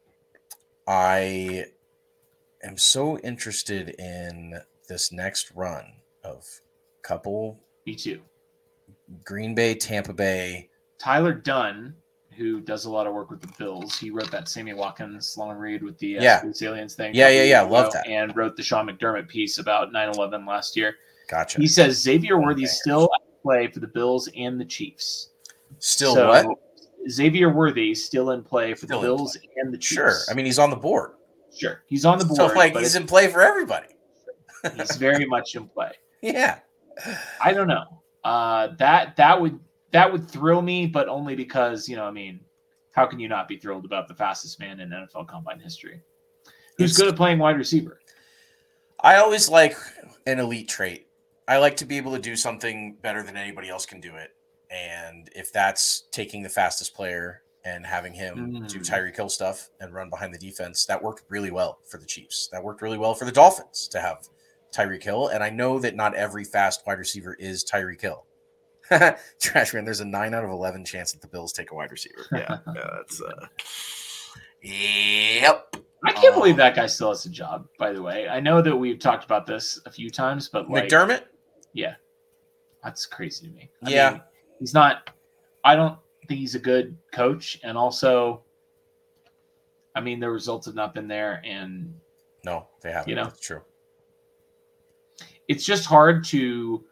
I am so interested in this next run of couple. Me too. Green Bay, Tampa Bay. Tyler Dunn, who does a lot of work with the Bills, he wrote that Sammy Watkins long read with the uh, yeah. Space Aliens thing. Yeah, yeah, yeah. Love that. And wrote the Sean McDermott piece about nine eleven last year. Gotcha. He says Xavier Worthy still at play for the Bills and the Chiefs. Still so, what? Xavier Worthy still in play for still the Bills and the Chiefs. Sure. I mean, he's on the board. Sure. He's on the board. So, like, he's in play for everybody. He's very much in play. Yeah. I don't know. Uh, that that would that would thrill me, but only because, you know, I mean, how can you not be thrilled about the fastest man in N F L combine history? Who's it's, good at playing wide receiver? I always like an elite trait. I like to be able to do something better than anybody else can do it. And if that's taking the fastest player and having him mm. do Tyreek Hill stuff and run behind the defense, that worked really well for the Chiefs. That worked really well for the Dolphins to have Tyreek Hill. And I know that not every fast wide receiver is Tyreek Hill. Trashman, there's a nine out of eleven chance that the Bills take a wide receiver. Yeah, yeah that's uh Yep. I can't um, believe that guy still has a job, by the way. I know that we've talked about this a few times, but like McDermott? Yeah. That's crazy to me. I yeah. mean, he's not I don't think he's a good coach, and also I mean the results have not been there, and no, they haven't. You know, that's true. It's just hard to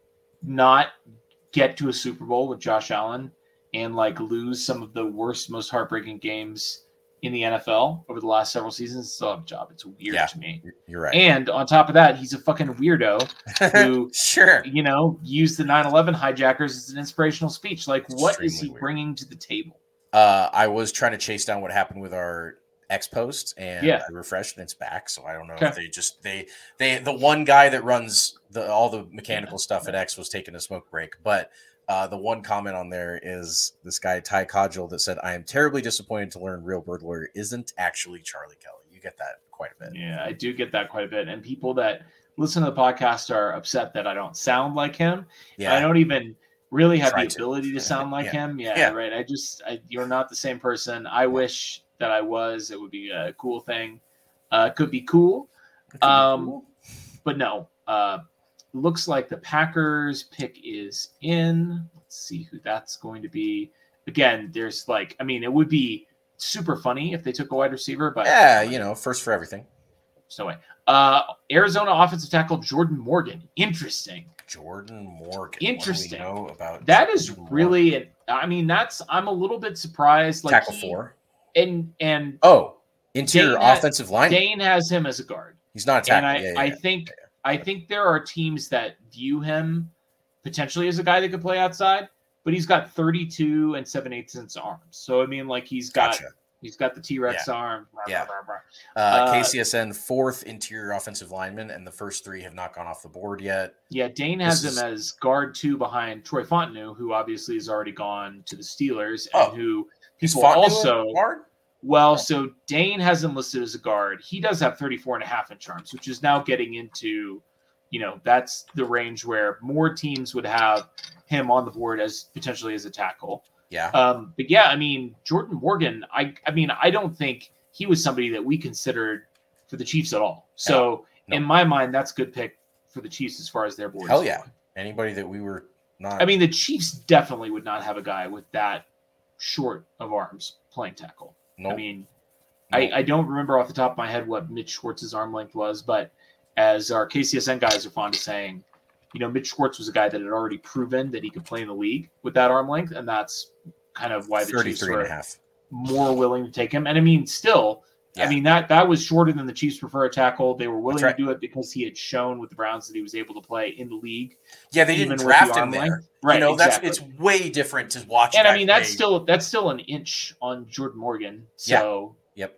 not get to a Super Bowl with Josh Allen and like lose some of the worst, most heartbreaking games in the N F L over the last several seasons. Still have a job. It's weird yeah, to me. You're right. And on top of that, he's a fucking weirdo who, sure, you know, used the nine eleven hijackers as an inspirational speech. Like, what Extremely is he weird. bringing to the table? Uh, I was trying to chase down what happened with our X post, and yeah. I refreshed, and it's back. So I don't know okay. if they just they they the one guy that runs the all the mechanical yeah. stuff at X was taking a smoke break, but. Uh, the one comment on there is this guy, Ty Codgel, that said, I am terribly disappointed to learn Real Bird Lawyer isn't actually Charlie Kelly. You get that quite a bit. Yeah, I do get that quite a bit. And people that listen to the podcast are upset that I don't sound like him. Yeah. I don't even really have Try the ability to, to sound like yeah. him. Yeah, yeah, right. I just, I, you're not the same person. I wish that I was. It would be a cool thing. Uh, could be cool. Could be um, cool. But no, uh, looks like the Packers pick is in. Let's see who that's going to be. Again, there's like, I mean, it would be super funny if they took a wide receiver, but yeah, you know, first for everything. There's no way. Uh, Arizona offensive tackle Jordan Morgan. Interesting. Jordan Morgan. Interesting. What do we know about that is Jordan really. An, I mean, that's. I'm a little bit surprised. Like tackle he, four. And and oh, interior Dane offensive has, line. Dane has him as a guard. He's not a tackle. And I, yeah, yeah, I yeah. think. Yeah. I think there are teams that view him potentially as a guy that could play outside, but he's got thirty-two and seven eighths inch arms. So I mean, like he's got gotcha. he's got the T-Rex yeah. arm. Yeah. Blah, blah, blah. Uh, Uh, K C S N fourth interior offensive lineman, and the first three have not gone off the board yet. Yeah, Dane has This him is- as guard two behind Troy Fontenot, who obviously has already gone to the Steelers, Oh. and who Is people Fontenot also. a guard? Well, so Dane has him listed as a guard. He does have thirty-four and a half inch arms, which is now getting into, you know, that's the range where more teams would have him on the board as potentially as a tackle. Yeah. Um, but yeah, I mean, Jordan Morgan, I, I mean, I don't think he was somebody that we considered for the Chiefs at all. So No. in my mind, that's a good pick for the Chiefs as far as their board. Hell is yeah. going. Anybody that we were not. I mean, the Chiefs definitely would not have a guy with that short of arms playing tackle. Nope. I mean, Nope. I, I don't remember off the top of my head what Mitch Schwartz's arm length was, but as our K C S N guys are fond of saying, you know, Mitch Schwartz was a guy that had already proven that he could play in the league with that arm length, and that's kind of why the Chiefs thirty-three and were a half. more willing to take him. And I mean, still, Yeah. I mean, that that was shorter than the Chiefs prefer a tackle. They were willing That's right. to do it because he had shown with the Browns that he was able to play in the league. Yeah, they even didn't with the draft him arm there. length. Right, You know, exactly. that's it's way different to watch. And a I guy mean, that's play. still that's still an inch on Jordan Morgan. So Yep.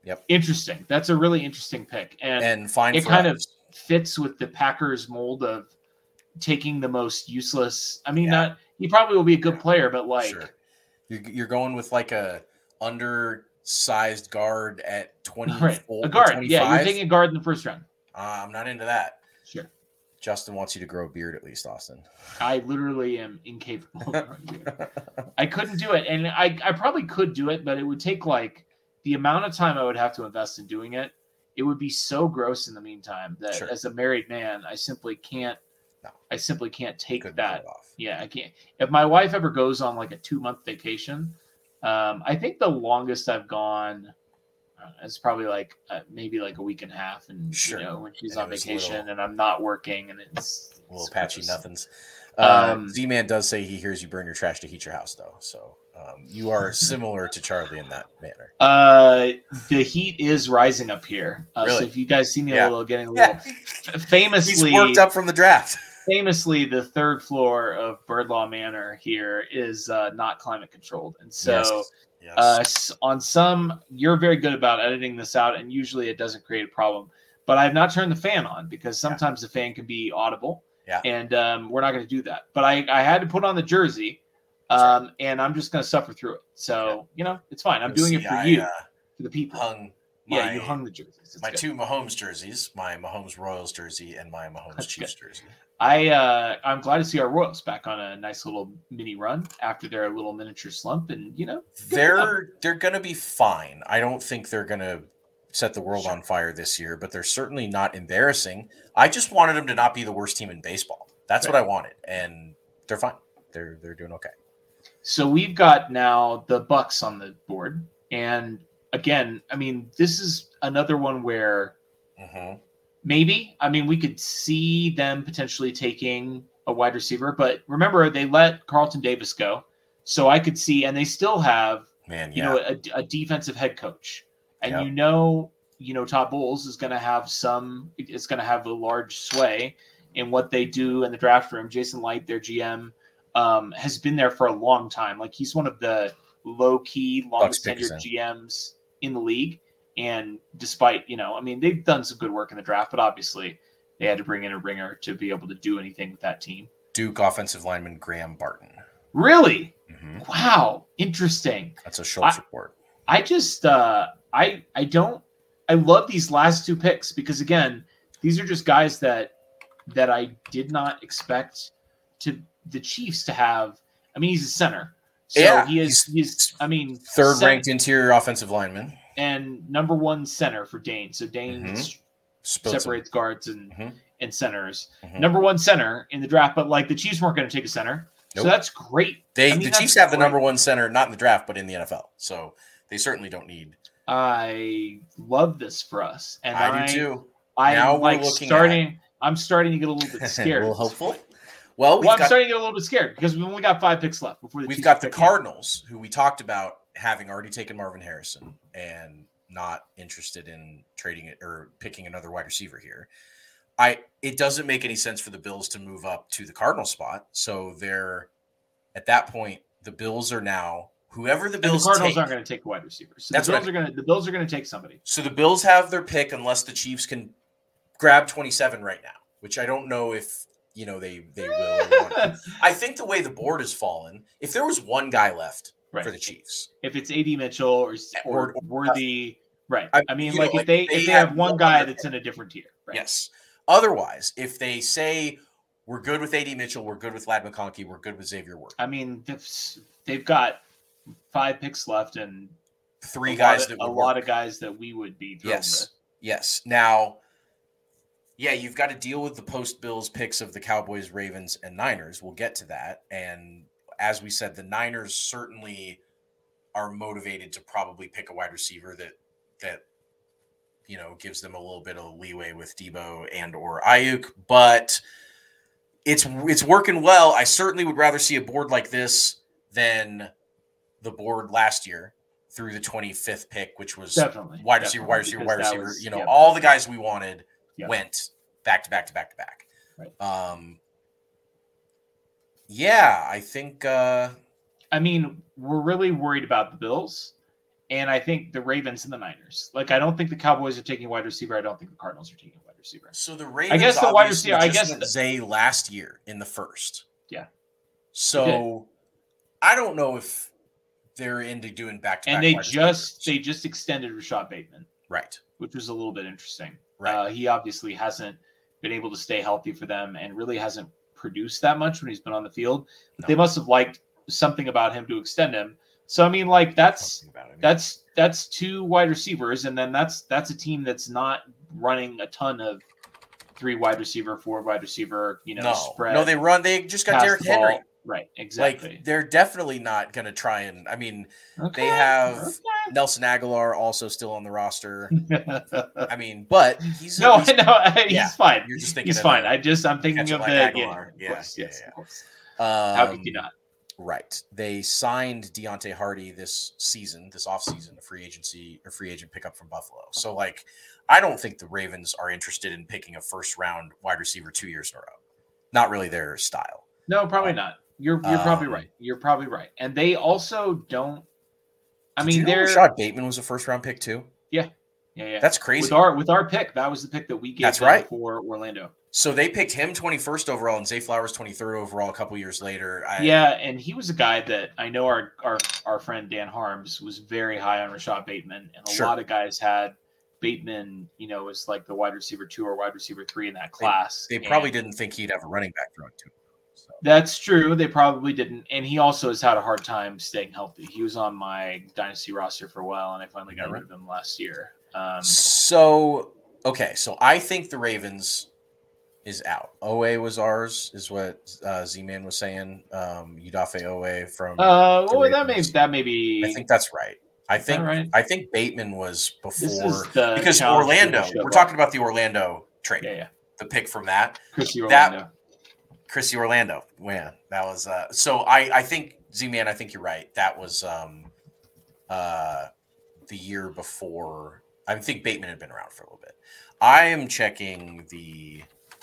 Yep. Interesting. That's a really interesting pick. And, and fine it for kind us. of fits with the Packers mold of taking the most useless. I mean, Yeah. not he probably will be a good player, but like Sure. you're, you're going with like a undersized guard at twenty-four, right. a guard. twenty-five. Yeah, you're taking a guard in the first round. Uh, I'm not into that. Sure. Justin wants you to grow a beard at least, Austin. I literally am incapable of growing a beard. I couldn't do it, and I I probably could do it, but it would take like the amount of time I would have to invest in doing it. It would be so gross in the meantime that Sure. as a married man, I simply can't. No. I simply can't take Couldn't that. pull it off. Yeah, I can't. If my wife ever goes on like a two month vacation, um, I think the longest I've gone uh, is probably like uh, maybe like a week and a half, and Sure. you know when she's And it on was vacation little- and I'm not working, and it's A little it's patchy gross. nothings. Uh, Um, Z-Man does say he hears you burn your trash to heat your house, though. So um, you are similar to Charlie in that manner. Uh, the heat is rising up here. Uh, Really? So if you guys see me Yeah. a little, getting a little, Yeah. famously, He's worked up from the draft. famously, the third floor of Birdlaw Manor here is uh, not climate controlled, and so Yes. Yes. uh, s- on some, you're very good about editing this out, and usually it doesn't create a problem. But I've not turned the fan on because sometimes the fan can be audible. Yeah. And um, we're not going to do that. But I, I had to put on the jersey, um, and I'm just going to suffer through it. So, Yeah. you know, it's fine. I'm Let's doing it see, for I, you, uh, for the people. hung my, Yeah, you hung the jerseys. It's my good. two Mahomes jerseys, my Mahomes Royals jersey and my Mahomes That's Chiefs good. jersey. I uh, I'm glad to see our Royals back on a nice little mini run after their little miniature slump, and you know They're they're gonna be fine. I don't think they're gonna set the world on fire this year, but they're certainly not embarrassing. I just wanted them to not be the worst team in baseball. That's Right. what I wanted, and they're fine. They're they're doing okay. So we've got now the Bucks on the board, and again, I mean, this is another one where Mm-hmm. maybe, I mean, we could see them potentially taking a wide receiver, but remember they let Carlton Davis go, so I could see, and they still have, Man, you yeah, know, a, a defensive head coach, and Yep. you know, you know, Todd Bowles is going to have some, it's going to have a large sway in what they do in the draft room. Jason Light, their G M, um, has been there for a long time. Like he's one of the low key, longest pick his tenured in. G Ms in the league. And despite, you know, I mean, they've done some good work in the draft, but obviously they had to bring in a ringer to be able to do anything with that team. Duke offensive lineman Graham Barton. Really? Mm-hmm. Wow. Interesting. That's a Schultz I- report. I just, uh, I, I don't, I love these last two picks because again, these are just guys that, that I did not expect to the Chiefs to have. I mean, he's a center. So Yeah, he is, he's he's, I mean, Third center- ranked interior offensive lineman. and number one center for Dane. So Dane Mhm. s- Spilled some- separates guards and, Mhm. and centers. Mhm. Number one center in the draft, but like the Chiefs weren't going to take a center. Nope. So that's great. They I mean, the that's Chiefs have the great. number one center, not in the draft, but in the N F L. So they certainly don't need. I love this for us. And I, I, do too. I Now am we're like looking starting, I'm starting to get a little bit A scared. little hopeful. Well, we've Well, I'm got starting to get a little bit scared because we've only got five picks left before the we've Chiefs got the pick in. Cardinals, who we talked about having already taken Marvin Harrison and not interested in trading it or picking another wide receiver here. I it doesn't make any sense for the Bills to move up to the Cardinal spot. So they're at that point, the Bills are now whoever the And the Bills Cardinals take. aren't going to take wide receivers. So That's the what Bills I are going to the Bills are going to take somebody. So the Bills have their pick unless the Chiefs can grab twenty-seven right now, which I don't know if you know they they will. Or want to. I think the way the board has fallen, if there was one guy left Right. for the Chiefs, If it's A D Mitchell or or, Or- or- Worthy, right? I- I mean, you like know, if they like, if they they have have one one guy other that's in a different tier, right? yes. Otherwise, if they say we're good with A D Mitchell, we're good with Lad McConkey, we're good with Xavier Worthy, I mean, they've, they've got five picks left and three a guys lot that of, would a work. lot of guys that we would be thrilled Yes. Yes. Now, yeah, you've got to deal with the post Bills picks of the Cowboys, Ravens, and Niners. We'll get to that. And as we said, the Niners certainly are motivated to probably pick a wide receiver that that you know gives them a little bit of leeway with Debo and or Ayuk. But it's it's working well. I certainly would rather see a board like this than the board last year through the twenty-fifth pick, which was Definitely. wide receiver, definitely, wide receiver, because wide that receiver. was- you know, yeah. all the guys we wanted Yeah. went back to back to back to back. Right. Um, yeah, I think. Uh, I mean, we're really worried about the Bills, and I think the Ravens and the Niners. Like, I don't think the Cowboys are taking a wide receiver. I don't think the Cardinals are taking a wide receiver. So the Ravens, I guess the wide receiver. I guess went Zay last year in the first. Yeah. So I don't know if they're into doing back to back. And they just they just extended Rashad Bateman, right? Which was a little bit interesting. Right. Uh, he obviously hasn't been able to stay healthy for them, and really hasn't produced that much when he's been on the field. But no. They must have liked something about him to extend him. So I mean, like that's him, yeah. that's that's two wide receivers, and then that's that's a team that's not running a ton of three wide receiver, four wide receiver. You know, no, spread. No, they run. They just got Derrick Henry. Right, exactly. Like they're definitely not going to try and. I mean, okay, they have okay. Nelson Aguilar also still on the roster. I mean, but he's no, he's, no, he's yeah, fine. You're just thinking he's fine. A, I just I'm thinking of like the Aguilar. Yeah, yeah, of course, yeah, yes, yeah. Of course. Um, How could you not? Right. They signed Deontay Hardy this season, this offseason, a free agency, a free agent pickup from Buffalo. So, like, I don't think the Ravens are interested in picking a first round wide receiver two years in a row. Not really their style. No, probably um, not. You're you're probably um, right. You're probably right. And they also don't. I mean, you know they're Rashad Bateman was a first round pick too. Yeah, yeah, yeah. That's crazy. With our with our pick, that was the pick that we gave. That's them right. For Orlando. So they picked him twenty-first overall and Zay Flowers twenty-third overall a couple years later. I, yeah, and he was a guy that I know our our our friend Dan Harms was very high on Rashad Bateman, and a sure. lot of guys had Bateman, you know, as like the wide receiver two or wide receiver three in that class. They, they probably didn't think he'd have a running back thrown to him. So. That's true. They probably didn't. And he also has had a hard time staying healthy. He was on my dynasty roster for a while, and I finally got mm-hmm. rid of him last year. Um, so, okay. So I think the Ravens is out. Owe was ours, is what uh, Z-Man was saying. Um, Udafe Owe from. Uh, well, that may that may be. I think that's right. I think right? I think Bateman was before the because Orlando. We're talking about the Orlando trade. Yeah, yeah. The pick from that. Chrissy Orlando. That, Chrissy Orlando. Man, that was uh, so. I I think Z-Man. I think you're right. That was um, uh, the year before. I think Bateman had been around for a little bit. I am checking the.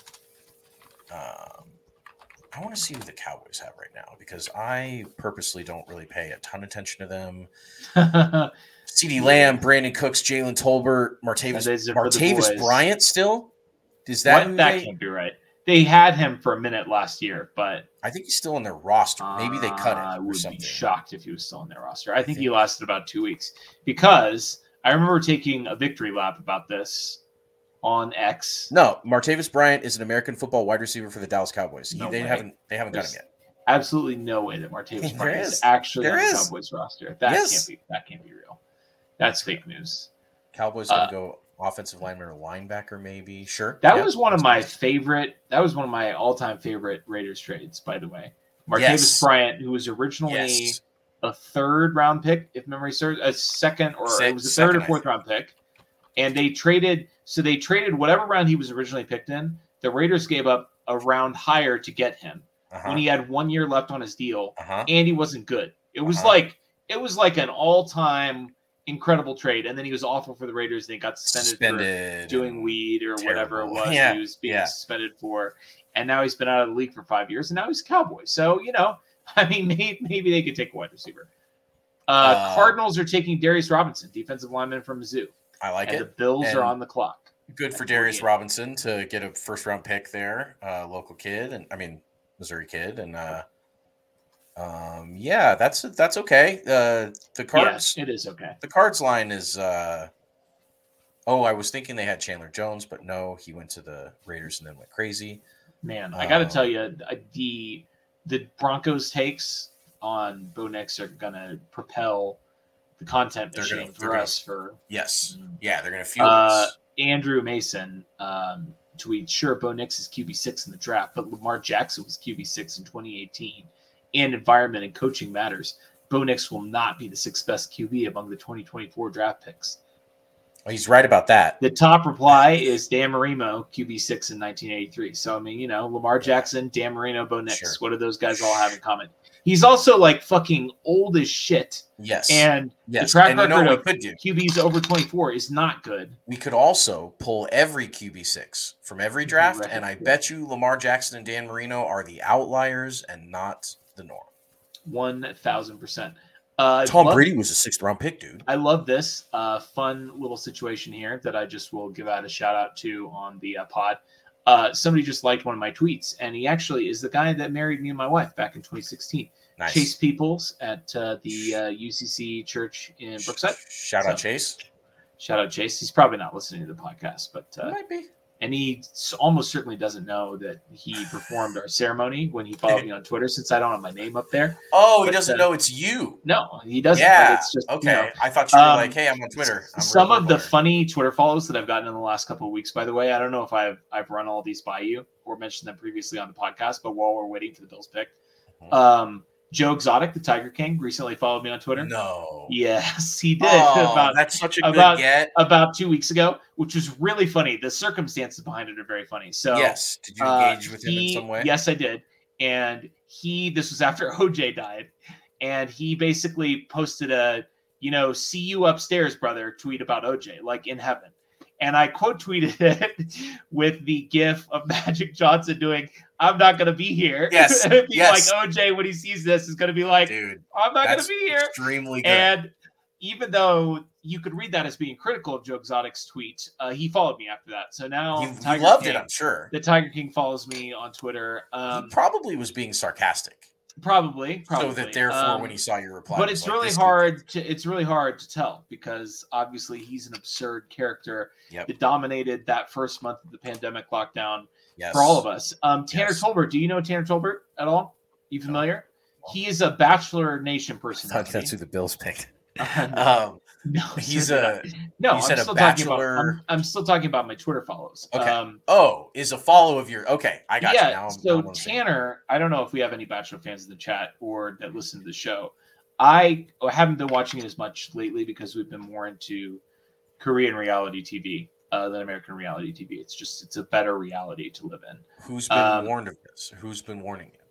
Um, I want to see who the Cowboys have right now because I purposely don't really pay a ton of attention to them. CeeDee Lamb, Brandon Cooks, Jalen Tolbert, Martavis, Martavis Bryant still? Is that what? That they, can't be right. They had him for a minute last year, but I think he's still on their roster. Maybe they cut him. I would or something. be shocked if he was still on their roster. I think, I think he lasted about two weeks because I remember taking a victory lap about this on X. No, Martavis Bryant is an American football wide receiver for the Dallas Cowboys. He, no they way. haven't they haven't There's got him yet. Absolutely no way that Martavis Bryant is. is actually there on is. the Cowboys roster. That yes. can't be that can't be real. That's fake news. Cowboys uh, gonna go offensive lineman or linebacker, maybe. Sure. That yeah. was one of my favorite. That was one of my all-time favorite Raiders trades, by the way. Martavis yes. Bryant, who was originally yes. a third round pick, if memory serves, a second or Se- it was a third second, or fourth round pick, and they traded. So they traded whatever round he was originally picked in. The Raiders gave up a round higher to get him uh-huh. when he had one year left on his deal, uh-huh. and he wasn't good. It was uh-huh. like it was like an all-time incredible trade, and then he was awful for the Raiders. They got suspended, suspended for doing weed or terrible. whatever it was yeah. he was being yeah. suspended for, and now he's been out of the league for five years, and now he's a Cowboy. So you know, I mean, maybe, maybe they could take a wide receiver. Uh, uh, Cardinals are taking Darius Robinson, defensive lineman from Mizzou. I like and it. The Bills and are on the clock. Good for Darius Robinson to get a first round pick there, uh, local kid, and I mean Missouri kid, and uh, um, yeah, that's that's okay. Uh, the Cards, yeah, it is okay. The Cards line is. Uh, oh, I was thinking they had Chandler Jones, but no, he went to the Raiders and then went crazy. Man, I got to um, tell you, the the Broncos takes on Bo Nix are gonna propel the content machine gonna, for us. Gonna, for yes, um, yeah, they're gonna fuel uh, us. Andrew Mason um, tweets, sure, Bo Nix is Q B six in the draft, but Lamar Jackson was Q B six in twenty eighteen, and environment and coaching matters. Bo Nix will not be the sixth best Q B among the twenty twenty-four draft picks. Well, he's right about that. The top reply is Dan Marino, Q B six in nineteen eighty-three. So, I mean, you know, Lamar Jackson, Dan Marino, Bo Nix. Sure. What do those guys all have in common? He's also like fucking old as shit. Yes. And yes. the track and record you know of could do? Q Bs over twenty-four is not good. We could also pull every Q B six from every draft, right. and I bet you Lamar Jackson and Dan Marino are the outliers and not the norm. one thousand percent. Uh, Tom love, Brady was a sixth round pick, dude. I love this uh, fun little situation here that I just will give out a shout out to on the uh, pod. Uh, somebody just liked one of my tweets, and he actually is the guy that married me and my wife back in twenty sixteen. Nice. Chase Peoples at uh, the uh, U C C Church in Brookside. Shout so, out Chase. Shout out Chase. He's probably not listening to the podcast, but uh, might be. And he almost certainly doesn't know that he performed our ceremony when he followed me on Twitter, since I don't have my name up there. Oh, he but, doesn't uh, know it's you. No, he doesn't. Yeah. It's just, okay. You know, I thought you were um, like, hey, I'm on Twitter. I'm some of the lawyer. funny Twitter follows that I've gotten in the last couple of weeks, by the way, I don't know if I've I've run all these by you or mentioned them previously on the podcast, but while we're waiting for the Bills pick, Mhm. um, Joe Exotic, the Tiger King, recently followed me on Twitter. No. Yes, he did. Oh, about that's such a good about- get. about two weeks ago, which was really funny. The circumstances behind it are very funny. So Yes. Did you uh, engage with him he- in some way? Yes, I did. And he, this was after O J died, and he basically posted a, you know, see you upstairs, brother, tweet about O J, like in heaven. And I quote tweeted it with the gif of Magic Johnson doing, I'm not going to be here. Yes, He's yes. Like O J, when he sees this, is going to be like, Dude, I'm not going that's to be here. extremely good. And even though you could read that as being critical of Joe Exotic's tweet, uh, he followed me after that. So now he, he Tiger loved King, it, I'm sure. the Tiger King follows me on Twitter. Um, he probably was being sarcastic. probably, probably. So that therefore, Um, when he saw your reply, but was it's like, really this dude- hard to it's really hard to tell, because obviously he's an absurd character Yep. that dominated that first month of the pandemic lockdown Yes. for all of us. Um, Tanner Yes. Tolbert, do you know Tanner Tolbert at all? You familiar? He is a Bachelor Nation I person. thought that's who the Bills picked. no, Um, no, he's certainly a not. no. you I'm said a still talking about. bachelor- I'm, I'm still talking about my Twitter follows. Okay. Um, oh, is a follow of your okay. I got yeah. you now. I'm- so I'm on the same- Tanner, I don't know if we have any Bachelor fans in the chat or that listen to the show. I haven't been watching it as much lately because we've been more into Korean reality T V uh, than American reality T V. It's just it's a better reality to live in. Who's been um, warned of this? Who's been warning you?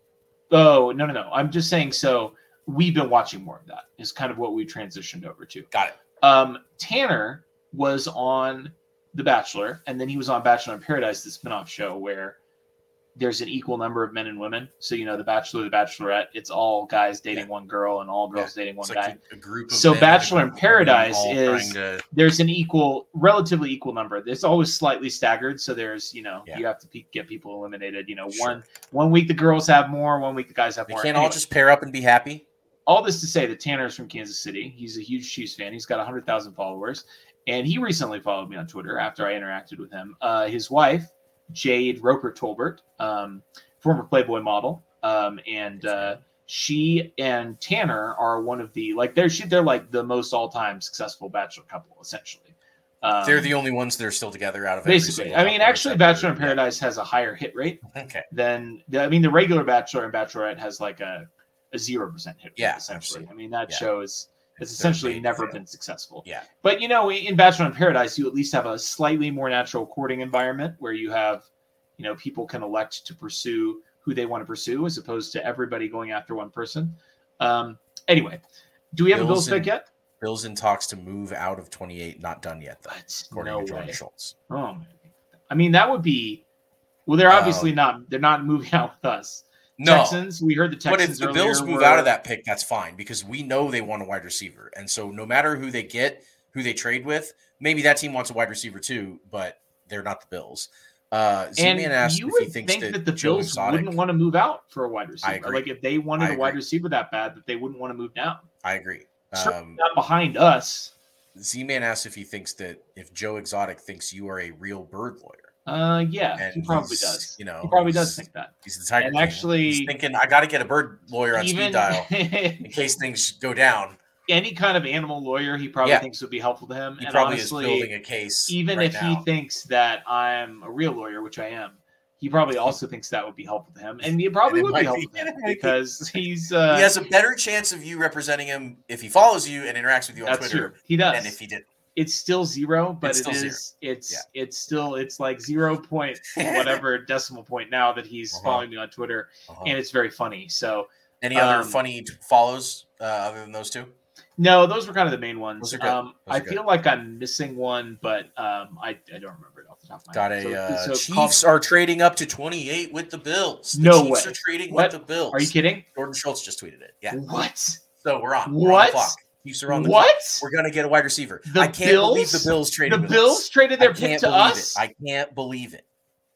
Oh no no no! I'm just saying. So we've been watching more of that. Is kind of what we transitioned over to. Got it. Um, Tanner was on The Bachelor, and then he was on Bachelor in Paradise, the spinoff show where there's an equal number of men and women. So, you know, The Bachelor, The Bachelorette, it's all guys dating Yeah. one girl and all girls dating one It's guy. like a, a group of So men and a Bachelor in group of women Paradise all is- trying to- There's an equal, relatively equal number. There's always slightly staggered. So there's, you know, Yeah. you have to pe- get people eliminated. You know, Sure. one one week the girls have more, one week the guys have they more. can't Anyway. all just pair up and be happy. All this to say that Tanner is from Kansas City. He's a huge Chiefs fan. He's got one hundred thousand followers. And he recently followed me on Twitter after I interacted with him. Uh, his wife, Jade Roper Tolbert, um, former Playboy model. Um, and uh, she and Tanner are one of the, like, they're, she, they're like the most all-time successful Bachelor couple, essentially. Um, They're the only ones that are still together out of every basically. single I mean, couple actually, that's Bachelor in ever- yeah. Paradise has a higher hit rate Okay. than, the, I mean, the regular Bachelor and Bachelorette has like a, a zero percent hit rate, Yeah, essentially. absolutely. I mean, that Yeah. show is has It's essentially big never fail. been successful. Yeah. But you know, in Bachelor in Paradise, you at least have a slightly more natural courting environment where you have, you know, people can elect to pursue who they want to pursue as opposed to everybody going after one person. Um, anyway, do we have a Bills Bills pick and- yet? Bills in talks to move out of twenty-eight. Not done yet, though. But According no to Jordan way. Schultz. Oh, man. I mean, that would be. Well, they're obviously Um, not. They're not moving out with us. No. Texans. We heard the But Texans. if the earlier Bills move were- out of that pick, that's fine because we know they want a wide receiver. And so no matter who they get, who they trade with, maybe that team wants a wide receiver too, but they're not the Bills. Uh, And Z-Man asked you if would he thinks think that, that, the Joe Bills Exotic, wouldn't want to move out for a wide receiver. agree. Like if they wanted I a wide agree. receiver that bad, that they wouldn't want to move down. I agree. Certainly Um, not behind us. Z-Man asked if he thinks that if Joe Exotic thinks you are a real bird lawyer. Uh, yeah, And he probably he's, does. You know, He probably he's- does think that. He's the Tiger And King. actually- he's thinking, I got to get a bird lawyer on Even speed dial in case things go down. any kind of animal lawyer, he probably Yeah. thinks would be helpful to him. He and probably honestly, is building a case. even right if now. he thinks that I'm a real lawyer, which I am, he probably also thinks that would be helpful to him, and it probably And it would be might be- helpful to him it might be. because he's. Uh, he has a better chance of you representing him if he follows you and interacts with you on that's Twitter true. He does. than if he didn't. It's still zero, but It's it still zero. is. It's Yeah. it's still it's like zero point whatever decimal point now that he's Uh-huh. following me on Twitter, Uh-huh. and it's very funny. So Any other um, funny t- follows uh, other than those two? no, those were kind of the main ones. Those are good. Um, Those are I good. feel like I'm missing one, but um, I I don't remember it off the top of my Got head. a uh, So- so call- Chiefs are trading up to twenty-eight with the Bills. The No Chiefs way. are trading What? with the Bills. Are you kidding? Jordan Schultz just tweeted it. Yeah. What? So we're on. What? We're on the clock. Chiefs are on the what? clock. We're gonna get a wide receiver. The I can't Bills? believe the Bills traded. The with Bills us. traded their I pick can't to believe us. It. I can't believe it.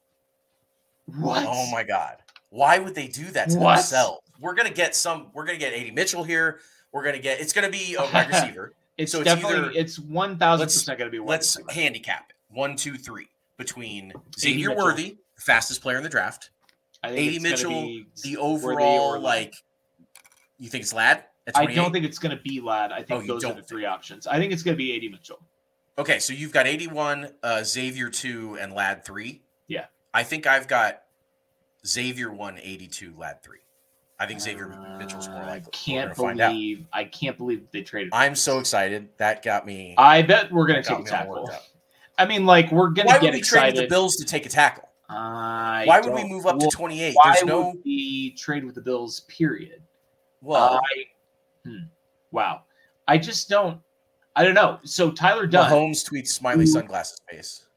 What? Oh my god! Why would they do that to What? themselves? We're gonna get some. We're gonna get A D Mitchell here. We're gonna get. It's gonna be a wide receiver. It's so definitely. It's, either, it's one thousand let's, percent gonna be. Wide let's receiver. handicap it. One, two, three between A D Xavier Mitchell. Worthy, fastest player in the draft. I think A D it's gonna Mitchell, be the Worthy overall or like. You think it's Ladd? At I don't think it's going to be Ladd. I think Oh, you those are don't the three options. I think it's going to be A D Mitchell. Okay, so you've got eighty-one, uh, Xavier two, and Ladd three. Yeah. I think I've got Xavier one, eighty-two, Ladd three. I think Xavier uh, Mitchell's more likely. I can't We're gonna believe. I can't believe they traded. I'm so excited. That got me. I bet we're going to got take a me all tackle. worked up. I mean, like we're going Why to get would we excited. trade with the Bills to take a tackle? I Why would we don't- move up well, to twenty-eight? Why There's no. would we trade with the Bills? Period. Well, I, hmm, wow. I just don't. I don't know. So Tyler Dunn. Mahomes tweets smiley Ooh. sunglasses face.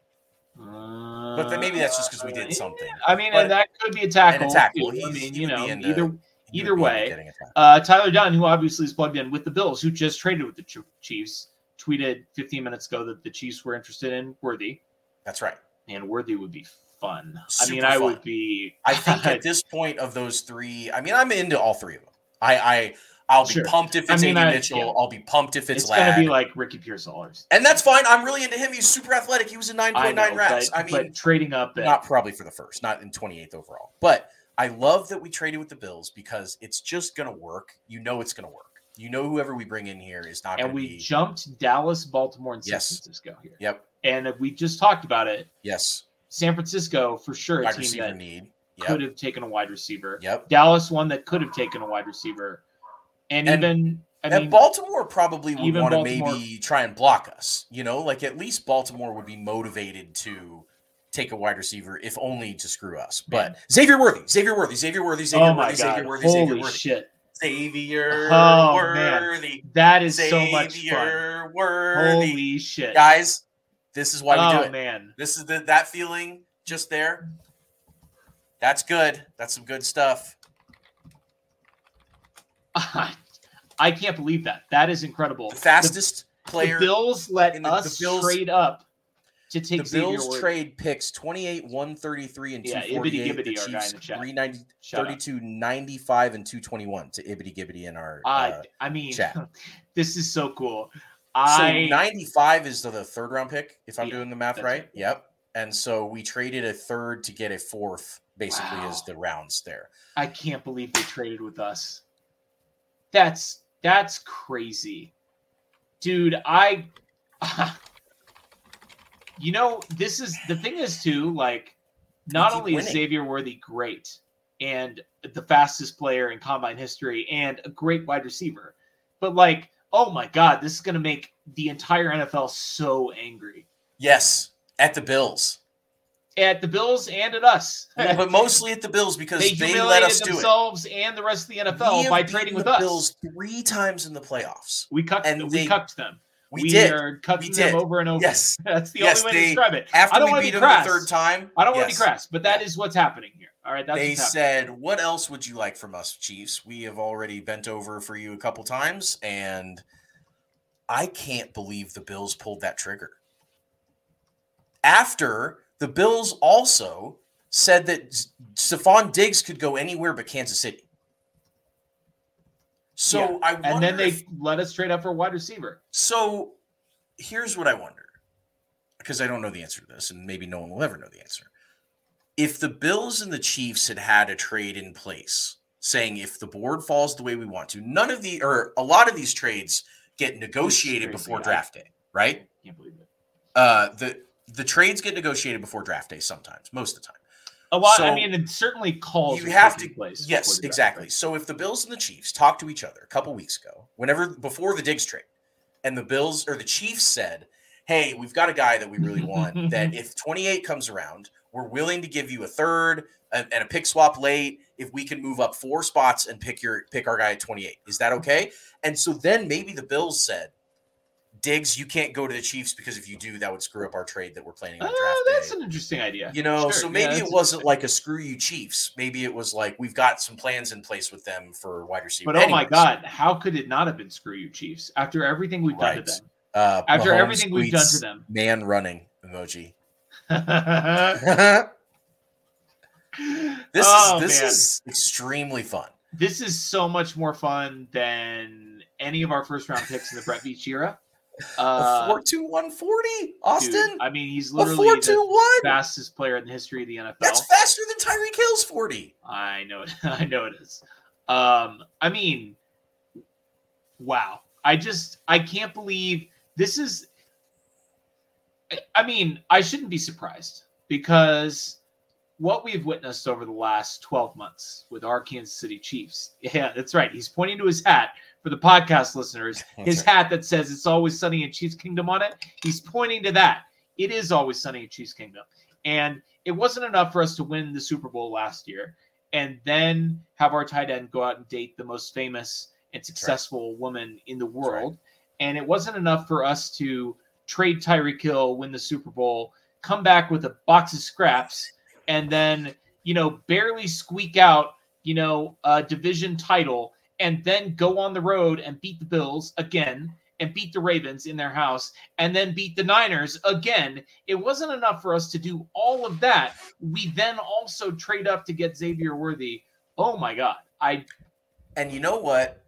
Uh, But then maybe that's just because we did something. I mean, But- and that could be a tackle. And a tackle. too. I He's- mean, he you would know, be into- either He either would be way. getting a tackle. Uh, Tyler Dunn, who obviously is plugged in with the Bills, who just traded with the Ch- Chiefs, tweeted fifteen minutes ago that the Chiefs were interested in Worthy, That's right. and Worthy would be fun. Super I mean, I fun. would be. I think at this point of those three, I mean, I'm into all three of them. I, I I'll be Sure. pumped if I it's mean, A D I- Mitchell. yeah. I'll be pumped if it's, it's Ladd. going to be like Ricky Pearsall. And that's fine. I'm really into him. He's super athletic. He was a nine I point know, nine reps. but, I mean, but trading up, and, not probably for the first, not in twenty-eighth overall. But I love that we traded with the Bills because it's just going to work. You know it's going to work. You know whoever we bring in here is not going and to we be. jumped Dallas, Baltimore, and San Yes. Francisco here. Yep. And if we just talked about it, Yes. San Francisco for sure a Wide team receiver that need. could Yep. have taken a wide receiver. Yep. Dallas one that could have taken a wide receiver, and, And- even I And mean, Baltimore probably would even want to Baltimore- maybe try and block us. You know, like at least Baltimore would be motivated to take a wide receiver, if only to screw us. But Xavier Worthy, Xavier Worthy, Xavier Worthy, Xavier oh my Worthy, god, Xavier Worthy, holy Xavier Worthy, shit, Xavier Oh, man. Worthy, that is so much fun. Xavier Worthy. Holy shit, Guys, this is why we oh do it. man, This is the that feeling just there. That's good. That's some good stuff. I can't believe that. That is incredible. The fastest The, player. the Bills let in the- us the Bills- trade up to take The Xavier Bills Worthy. trade picks twenty-eight, one thirty-three, and Yeah, two forty-eight. Ibbity The Gibbity, our guy Chiefs in the chat. three ninety, Shut up. thirty-two, ninety-five, and two twenty-one to Ibbity Gibbity in our. I, Uh, I mean, chat. this is so cool. so I ninety-five is the, the third round pick, if I'm Yeah, doing the math that's right. right. Yep. And so we traded a third to get a fourth, basically, Wow. as the rounds there. I can't believe they traded with us. That's that's crazy. Dude, I you know, this is the thing is too, like not keep only is winning. Xavier Worthy great and the fastest player in combine history and a great wide receiver, but like, oh my god, this is gonna make the entire N F L so angry. Yes, at the Bills. At the Bills and at us. Well, but mostly at the Bills because They they, humiliated let us do it. themselves and the rest of the N F We L have by beaten trading with the us. Bills three times in the playoffs. We cucked, And we they- cucked them. We, did. are cucking We them did. over and over. Yes. That's the Yes, only way to they- describe it. After I don't we wanna beat be them crass. the third time, I don't want to yes. be crass, but that Yeah. is what's happening here. All right, that's They what's happening. said, "What else would you like from us, Chiefs? We have already bent over for you a couple times, and I can't believe the Bills pulled that trigger." After the Bills also said that Z- Stephon Diggs could go anywhere but Kansas City. So Yeah. I wonder And then they if- let us trade up for a wide receiver. So here's what I wonder, because I don't know the answer to this, and maybe no one will ever know the answer. If the Bills and the Chiefs had had a trade in place saying if the board falls the way we want to, none of the or a lot of these trades get negotiated crazy. before I- draft day, right? Can't believe it. Uh, the the trades get negotiated before draft day sometimes, most of the time. A lot. So I mean, it certainly calls. You were have taking to, place before yes, the draft, exactly. right? So if the Bills and the Chiefs talked to each other a couple weeks ago, whenever before the Diggs trade, and the Bills or the Chiefs said, "Hey, we've got a guy that we really want. That if twenty-eight comes around, we're willing to give you a third and, and a pick swap late if we can move up four spots and pick your pick our guy at twenty-eight. Is that okay?" And so then maybe the Bills said, Diggs, you can't go to the Chiefs because if you do, that would screw up our trade that we're planning on draft Oh, that's day. an interesting idea. You know, Sure. so maybe yeah, it wasn't like a screw you Chiefs. Maybe it was like we've got some plans in place with them for wide receiver. But oh Anyways, my God, how could it not have been screw you Chiefs after everything we've right. done to them? Uh, After Mahomes everything we've done to tweets, them. Man running emoji. This oh, is this man. is extremely fun. This is so much more fun than any of our first round picks in the Brett Veach era. Uh, a four two one forty, Austin. Dude, I mean, he's literally a four two one. the fastest player in the history of the N F L. That's faster than Tyreek Hill's forty. I know it. I know it is. Um, I mean, wow. I just I can't believe this is. I mean, I shouldn't be surprised because what we've witnessed over the last twelve months with our Kansas City Chiefs. Yeah, that's right. He's pointing to his hat for the podcast listeners. His That's right. hat that says it's always sunny in Chiefs Kingdom on it. He's pointing to that. It is always sunny in Chiefs Kingdom. And it wasn't enough for us to win the Super Bowl last year and then have our tight end go out and date the most famous and successful right. woman in the world. Right. And it wasn't enough for us to trade Tyreek Hill, win the Super Bowl, come back with a box of scraps, and then, you know, barely squeak out, you know, a division title, and then go on the road and beat the Bills again, and beat the Ravens in their house, and then beat the Niners again. It wasn't enough for us to do all of that. We then also trade up to get Xavier Worthy. Oh my God. I And you know what?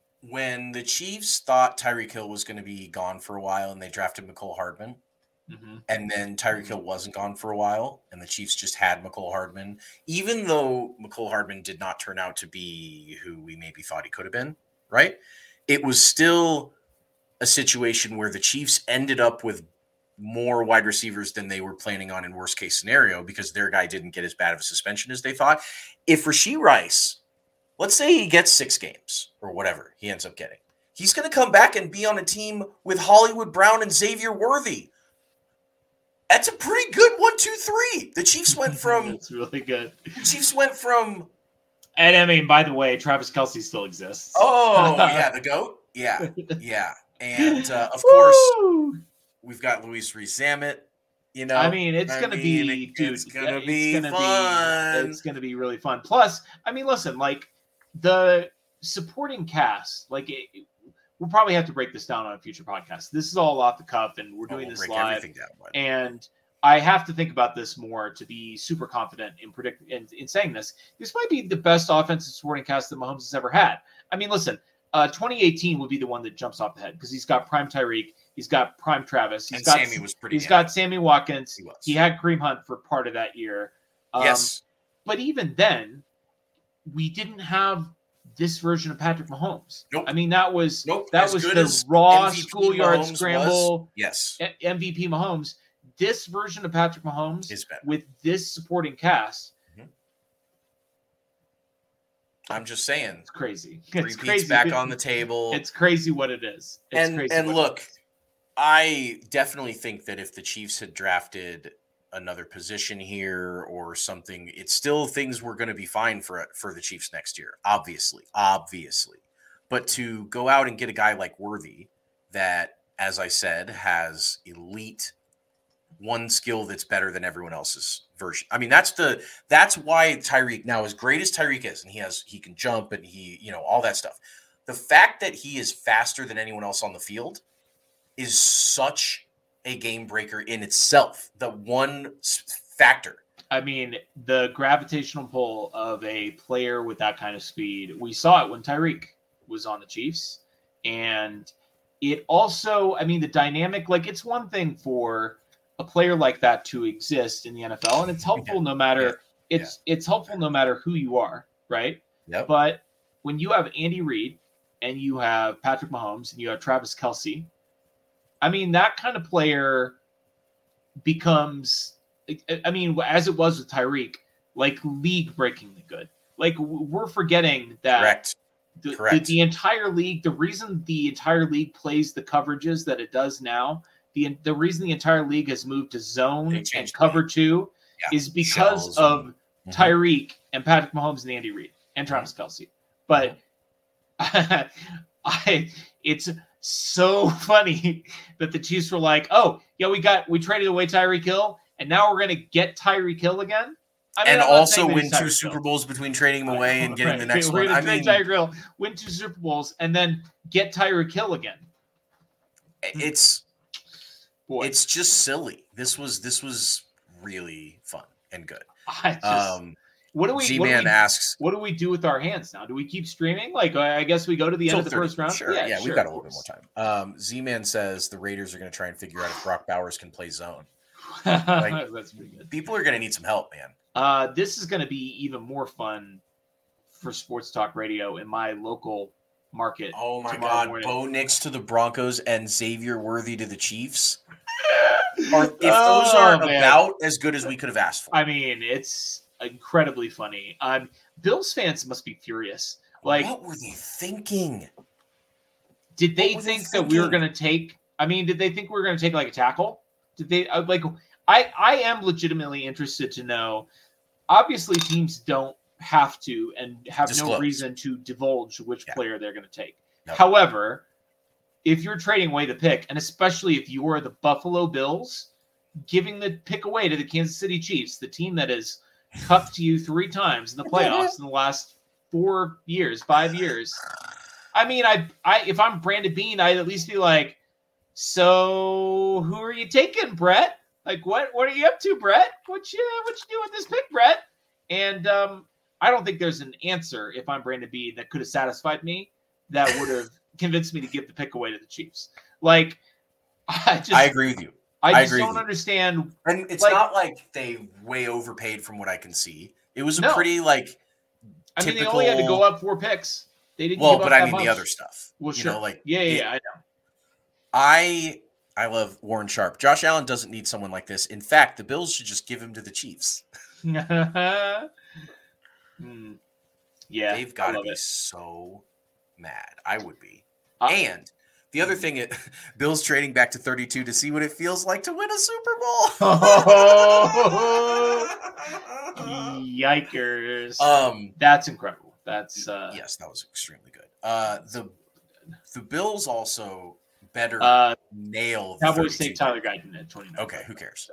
When the Chiefs thought Tyreek Hill was going to be gone for a while and they drafted McCole Hardman, mm-hmm. and then Tyreek Hill wasn't gone for a while and the Chiefs just had McCole Hardman, even though McCole Hardman did not turn out to be who we maybe thought he could have been, right? It was still a situation where the Chiefs ended up with more wide receivers than they were planning on in worst case scenario because their guy didn't get as bad of a suspension as they thought. If Rashee Rice, let's say he gets six games or whatever he ends up getting, he's going to come back and be on a team with Hollywood Brown and Xavier Worthy. That's a pretty good one, two, three. The Chiefs went from That's really good. The Chiefs went from And I mean, by the way, Travis Kelce still exists. Oh, yeah, the GOAT. Yeah, yeah. And uh, of course, we've got Luis Rees-Zammit. You know, I mean, it's I gonna mean, be, dude. It's gonna it's be gonna fun. Be, it's gonna be really fun. Plus, I mean, listen, like the supporting cast, like it, it, we'll probably have to break this down on a future podcast. This is all off the cuff, and we're doing oh, we'll this break live. Everything down, but... And I have to think about this more to be super confident in predict in, in saying this. This might be the best offensive supporting cast that Mahomes has ever had. I mean, listen. Uh, twenty eighteen would be the one that jumps off the head because he's got prime Tyreek, he's got prime Travis, he's and got Sammy was pretty. He's young. got Sammy Watkins. He, was. he had Kareem Hunt for part of that year. Um, yes, but even then, we didn't have this version of Patrick Mahomes. Nope. I mean, that was nope. that as was good the as raw M V P schoolyard Mahomes scramble. Was. Yes, M V P Mahomes. This version of Patrick Mahomes is better with this supporting cast. I'm just saying. It's crazy. Three It's peats crazy. back on the table. It's crazy what it is. It's and crazy and what look, it is. I definitely think that if the Chiefs had drafted another position here or something, it's still things were going to be fine for for the Chiefs next year. Obviously, obviously, but to go out and get a guy like Worthy, that, as I said, has elite one skill that's better than everyone else's version. I mean, that's the that's why Tyreek, now as great as Tyreek is, and he has he can jump and he, you know, all that stuff. The fact that he is faster than anyone else on the field is such a game breaker in itself. The one factor. I mean, the gravitational pull of a player with that kind of speed, we saw it when Tyreek was on the Chiefs. And it also, I mean, the dynamic, like it's one thing for a player like that to exist in the N F L, and it's helpful yeah. no matter yeah. it's yeah. it's helpful no matter who you are, right? Yep. But when you have Andy Reid and you have Patrick Mahomes and you have Travis Kelce, I mean, that kind of player becomes, I mean, as it was with Tyreek, like league-breakingly good. Like we're forgetting that Correct. The, Correct. The, the entire league, the reason the entire league plays the coverages that it does now, the the reason the entire league has moved to zone and cover two yeah. is because Shells of and... Tyreek and Patrick Mahomes and Andy Reid and Travis mm-hmm. Kelce. But I, it's so funny that the Chiefs were like, "Oh, yeah, we got we traded away Tyreek Hill, and now we're gonna get Tyreek Hill again." I mean, and I'm not also saying that win he's two Tyreek Super Hill. Bowls between trading him away and getting Right. the next we're one. gonna I trade mean, Tyreek Hill, win two Super Bowls, and then get Tyreek Hill again. it's Boy, it's just silly. This was this was really fun and good. I just. Um, What do we? Z What do Man we, asks, what do we do with our hands now? Do we keep streaming? Like, I guess we go to the end of the thirty, first round. Sure, yeah, sure, we've got a of little bit more course. time. Um, Z Man says the Raiders are going to try and figure out if Brock Bowers can play zone. Like, that's pretty good. People are going to need some help, man. Uh, this is going to be even more fun for Sports Talk Radio in my local market. Oh my God, morning. Bo Nix to the Broncos and Xavier Worthy to the Chiefs. Or if Oh, those are man. about as good as we could have asked for. I mean, it's incredibly funny. Um, Bills fans must be furious. Like, what were they thinking? Did they were they think that we were thinking? going to take? I mean, did they think we were going to take like a tackle? Did they uh, like? I I am legitimately interested to know. Obviously, teams don't have to and have Disclose. no reason to divulge which Yeah. player they're going to take. Nope. However, if you're trading away the pick, and especially if you are the Buffalo Bills, giving the pick away to the Kansas City Chiefs, the team that has cuffed you three times in the playoffs in the last four years, five years. I mean, I, I, if I'm Brandon Beane, I'd at least be like, so who are you taking, Brett? Like, what, what are you up to, Brett? What you, what you doing with this pick, Brett? And um, I don't think there's an answer if I'm Brandon Beane that could have satisfied me, that would have convinced me to give the pick away to the Chiefs. Like, I just, I agree with you. I I just agree don't with you. understand. And it's Like- not like they way overpaid from what I can see. It was a No. pretty like I mean, typical. they only had to go up four picks. They didn't. Well, give up but I that mean much. the other stuff. Well, you sure. know, like yeah, yeah, it- yeah, I I I love Warren Sharp. Josh Allen doesn't need someone like this. In fact, the Bills should just give him to the Chiefs. know. Hmm. Yeah, They've I got to love be it. so mad. I would be. Uh, and the other thing, it, Bills trading back to thirty-two to see what it feels like to win a Super Bowl. Yikers! um, That's incredible. That's uh, yes, that was extremely good. Uh, the the Bills also better uh, nail the Cowboys thirty-two. take Tyler Guyton at twenty-nine. Okay, who cares?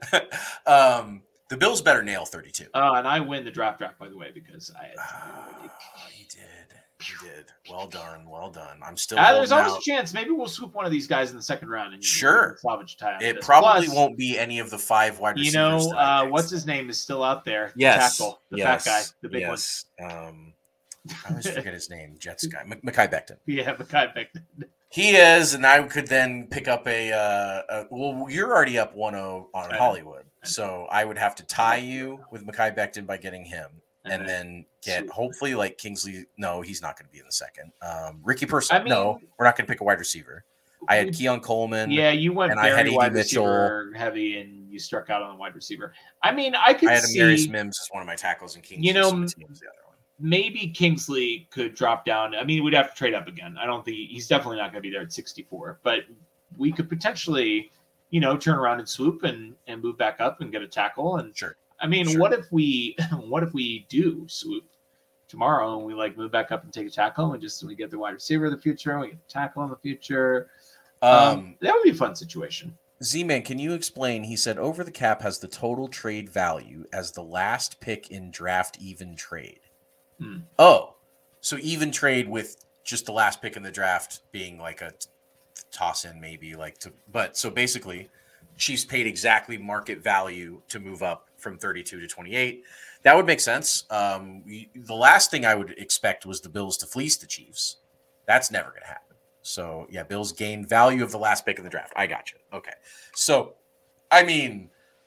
um, the Bills better nail thirty-two. Uh, and I win the draft draft, by the way, because I had. Ah, you did. You did. Well done. Well done. I'm still. Uh, there's holding always out. a chance. Maybe we'll swoop one of these guys in the second round and Sure. salvage a tie. on It this. probably Plus, won't be any of the five wide You receivers. know, that I uh, picked. what's his name is still out there. The Yes. tackle, the yes. fat guy, the big yes. Um, I always forget his name. Jets guy, M- Mekhi Becton. one. Yeah, the guy back then. He is, and I could then pick up a. Uh, a well, you're already up one oh on I know. Hollywood, so I would have to tie you with Mekhi Becton by getting him, and, And then get Sweet. hopefully like Kingsley. No, he's not going to be in the second. Um, Ricky Person. I mean- no, we're not going to pick a wide receiver. I had Keon Coleman. Yeah, you went and I had very A D wide Mitchell. receiver heavy, and you struck out on the wide receiver. I mean, I could I had see Amarius Mims as one of my tackles, and Kingsley You know, Smith was the other one. maybe Kingsley could drop down. I mean, we'd have to trade up again. I don't think he's definitely not going to be there at sixty-four, but we could potentially, you know, turn around and swoop and and move back up and get a tackle. And Sure. I mean, Sure. what if we what if we do swoop tomorrow and we like move back up and take a tackle and we just we get the wide receiver of the future, we get the tackle in the future. Um, Um, that would be a fun situation. Z-Man, can you explain? He said over the cap has the total trade value as the last pick in draft even trade. Hmm. Oh, so even trade with just the last pick in the draft being like a t- toss in, maybe like to, but so basically, Chiefs paid exactly market value to move up from thirty-two to twenty-eight. That would make sense. Um, we, the last thing I would expect was the Bills to fleece the Chiefs. That's never going to happen. So yeah, Bills gained value of the last pick of the draft. I got you. Okay. So, I mean,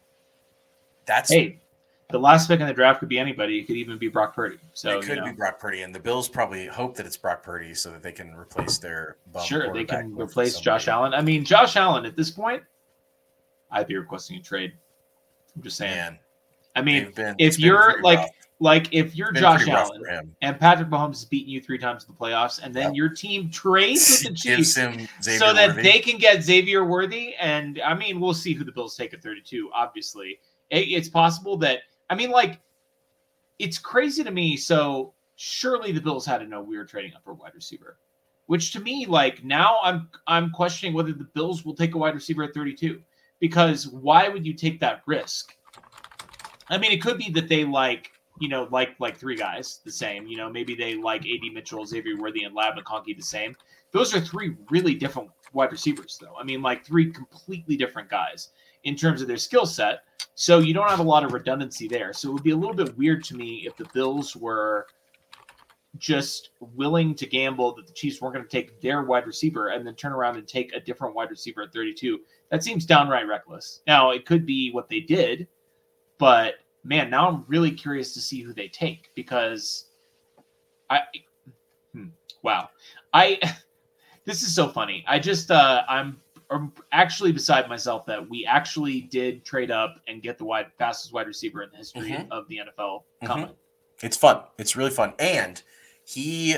that's Hey, the last pick in the draft could be anybody. It could even be Brock Purdy. So it could you know, be Brock Purdy, and the Bills probably hope that it's Brock Purdy so that they can replace their bum sure they quarterback can with replace somebody. Josh Allen. I mean, Josh Allen at this point, I'd be requesting a trade. I'm just saying. Man, I mean, they've been- if it's been you're pretty like rough. like if you're Been Josh pretty rough Allen for him. and Patrick Mahomes has beaten you three times in the playoffs, and then Yep. your team trades with the Gives Chiefs him Xavier so that Worthy. they can get Xavier Worthy. And I mean, we'll see who the Bills take at thirty-two. Obviously, It- it's possible that I mean, like, it's crazy to me. So surely the Bills had to know we were trading up for wide receiver. which to me, like now I'm I'm questioning whether the Bills will take a wide receiver at thirty-two, because why would you take that risk? I mean, it could be that they like, you know, like like three guys the same. You know, maybe they like A D Mitchell, Xavier Worthy, and Lab McConkey the same. Those are three really different wide receivers, though. I mean, like three completely different guys in terms of their skill set. So you don't have a lot of redundancy there. So it would be a little bit weird to me if the Bills were just willing to gamble that the Chiefs weren't going to take their wide receiver and then turn around and take a different wide receiver at thirty-two. That seems downright reckless. Now, it could be what they did, but man, now I'm really curious to see who they take, because I, hmm, wow. I, this is so funny. I just, uh, I'm, I'm actually beside myself that we actually did trade up and get the wide fastest wide receiver in the history mm-hmm. of the N F L coming. Mm-hmm. It's fun. It's really fun. And he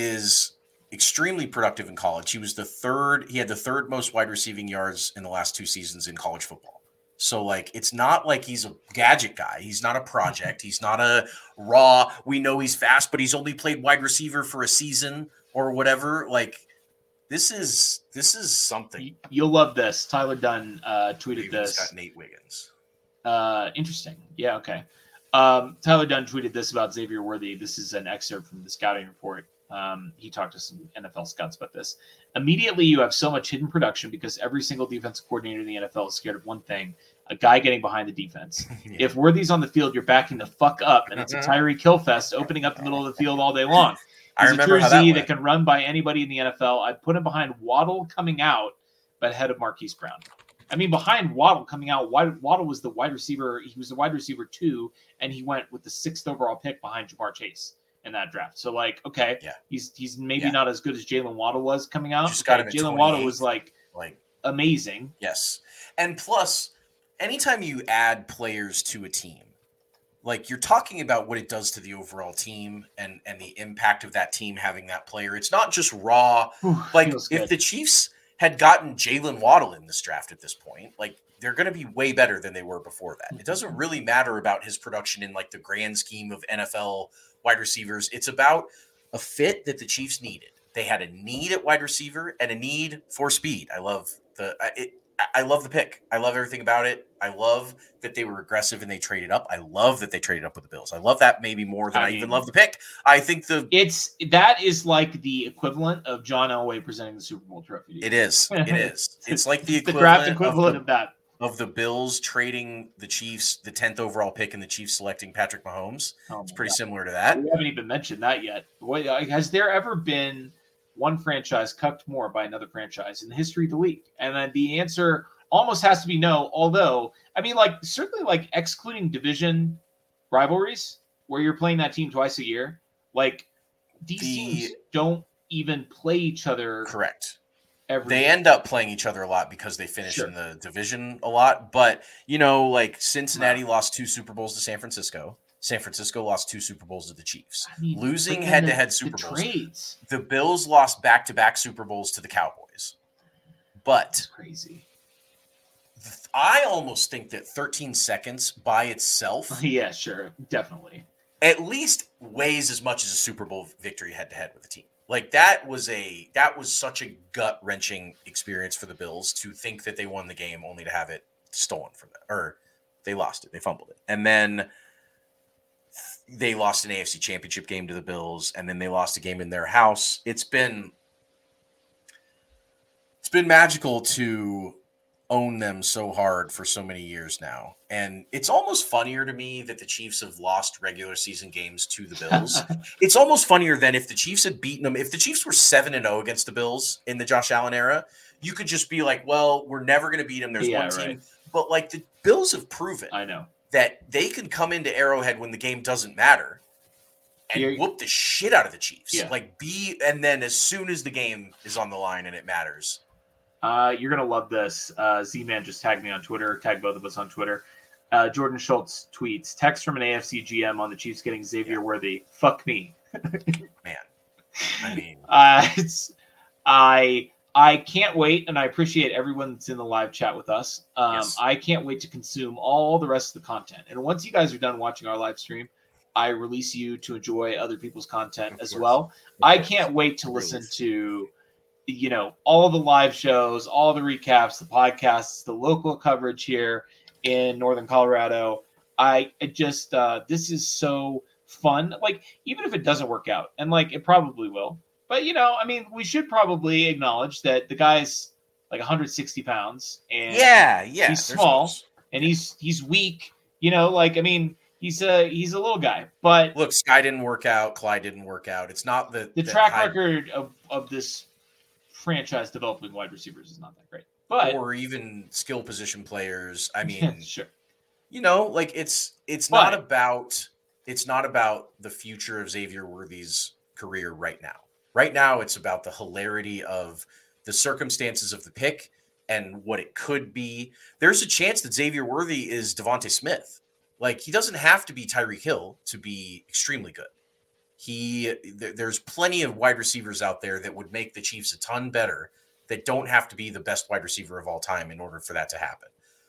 is extremely productive in college. He was the third, he had the third most wide receiving yards in the last two seasons in college football. So, like, it's not like he's a gadget guy. He's not a project. He's not a raw, we know he's fast, but he's only played wide receiver for a season or whatever. Like, this is this is something. You'll love this. Tyler Dunn uh, tweeted Ravens this. Got Nate Wiggins. Uh, interesting. Yeah, okay. Um, Tyler Dunn tweeted this about Xavier Worthy. This is an excerpt from the scouting report. Um, he talked to some N F L scouts about this. Immediately, you have so much hidden production because every single defensive coordinator in the N F L is scared of one thing: a guy getting behind the defense. Yeah. If Worthy's on the field, you're backing the fuck up, and it's a Tyreek Hill fest opening up the middle of the field all day long. He's I remember a how that Jersey went. that can run by anybody in the N F L. I put him behind Waddle coming out, but ahead of Marquise Brown. I mean, behind Waddle coming out, Waddle was the wide receiver. He was the wide receiver two, and he went with the sixth overall pick behind Jamar Chase in that draft. So, like, okay, yeah. he's he's maybe yeah. not as good as Jalen Waddle was coming out. Just got him Jalen Waddle was like, like amazing. Yes, and plus, anytime you add players to a team, like you're talking about what it does to the overall team and and the impact of that team having that player. It's not just raw. Whew, like if the Chiefs had gotten Jalen Waddle in this draft at this point, like they're going to be way better than they were before that. It doesn't really matter about his production in like the grand scheme of N F L wide receivers. It's about a fit that the Chiefs needed. They had a need at wide receiver and a need for speed. I love the it, I love the pick. I love everything about it. I love that they were aggressive and they traded up. I love that they traded up with the Bills. I love that maybe more than I, I mean, even love the pick. I think the it's that is like the equivalent of John Elway presenting the Super Bowl trophy. It is. It is. It's like the equivalent the draft equivalent of, the, of that of the Bills trading the Chiefs the tenth overall pick and the Chiefs selecting Patrick Mahomes. Oh it's pretty God. similar to that. We haven't even mentioned that yet. What, has there ever been one franchise cucked more by another franchise in the history of the league? And then the answer almost has to be no, although, I mean, like, certainly, like, excluding division rivalries where you're playing that team twice a year, like, these the, teams don't even play each other. Correct. Every they year. end up playing each other a lot because they finish sure. in the division a lot. But, you know, like, Cincinnati wow. lost two Super Bowls to San Francisco. San Francisco lost two Super Bowls to the Chiefs. I mean, losing head-to-head Super the Bowls. Trades. The Bills lost back-to-back Super Bowls to the Cowboys. But That's crazy. I almost think that thirteen seconds by itself, yeah, sure, definitely, at least weighs as much as a Super Bowl victory head-to-head with the team. Like that was a that was such a gut-wrenching experience for the Bills to think that they won the game only to have it stolen from them, or they lost it, they fumbled it, and then they lost an A F C Championship game to the Bills, and then they lost a game in their house. It's been it's been magical to own them so hard for so many years now. And it's almost funnier to me that the Chiefs have lost regular season games to the Bills. It's almost funnier than if the Chiefs had beaten them. If the Chiefs were seven and oh against the Bills in the Josh Allen era, you could just be like, well, we're never going to beat them. There's yeah, one team. Right. But like the Bills have proven I know that they can come into Arrowhead when the game doesn't matter and You're, whoop the shit out of the Chiefs. Yeah. Like be, and then as soon as the game is on the line and it matters, Uh, you're going to love this. Uh, Z-Man just tagged me on Twitter, tagged both of us on Twitter. Uh, Jordan Schultz tweets, text from an A F C G M on the Chiefs getting Xavier yeah. Worthy. Fuck me. Man. I mean. Uh, it's, I I can't wait, and I appreciate everyone that's in the live chat with us. Um, yes. I can't wait to consume all the rest of the content. And once you guys are done watching our live stream, I release you to enjoy other people's content as well. I can't wait to listen to, you know, all the live shows, all the recaps, the podcasts, the local coverage here in Northern Colorado. I it just, uh, this is so fun. Like, even if it doesn't work out, and like it probably will, but you know, I mean, we should probably acknowledge that the guy's like one hundred sixty pounds, and yeah, yeah, he's small no... and he's he's weak. You know, like I mean, he's a he's a little guy. But look, Sky didn't work out, Clyde didn't work out. It's not the the, the track high... record of of this franchise developing wide receivers is not that great, but or even skill position players. I mean, sure, you know, like it's it's but... not about it's not about the future of Xavier Worthy's career right now. Right now, it's about the hilarity of the circumstances of the pick and what it could be. There's a chance that Xavier Worthy is Devontae Smith. Like, he doesn't have to be Tyreek Hill to be extremely good. He th- there's plenty of wide receivers out there that would make the Chiefs a ton better that don't have to be the best wide receiver of all time in order for that to happen.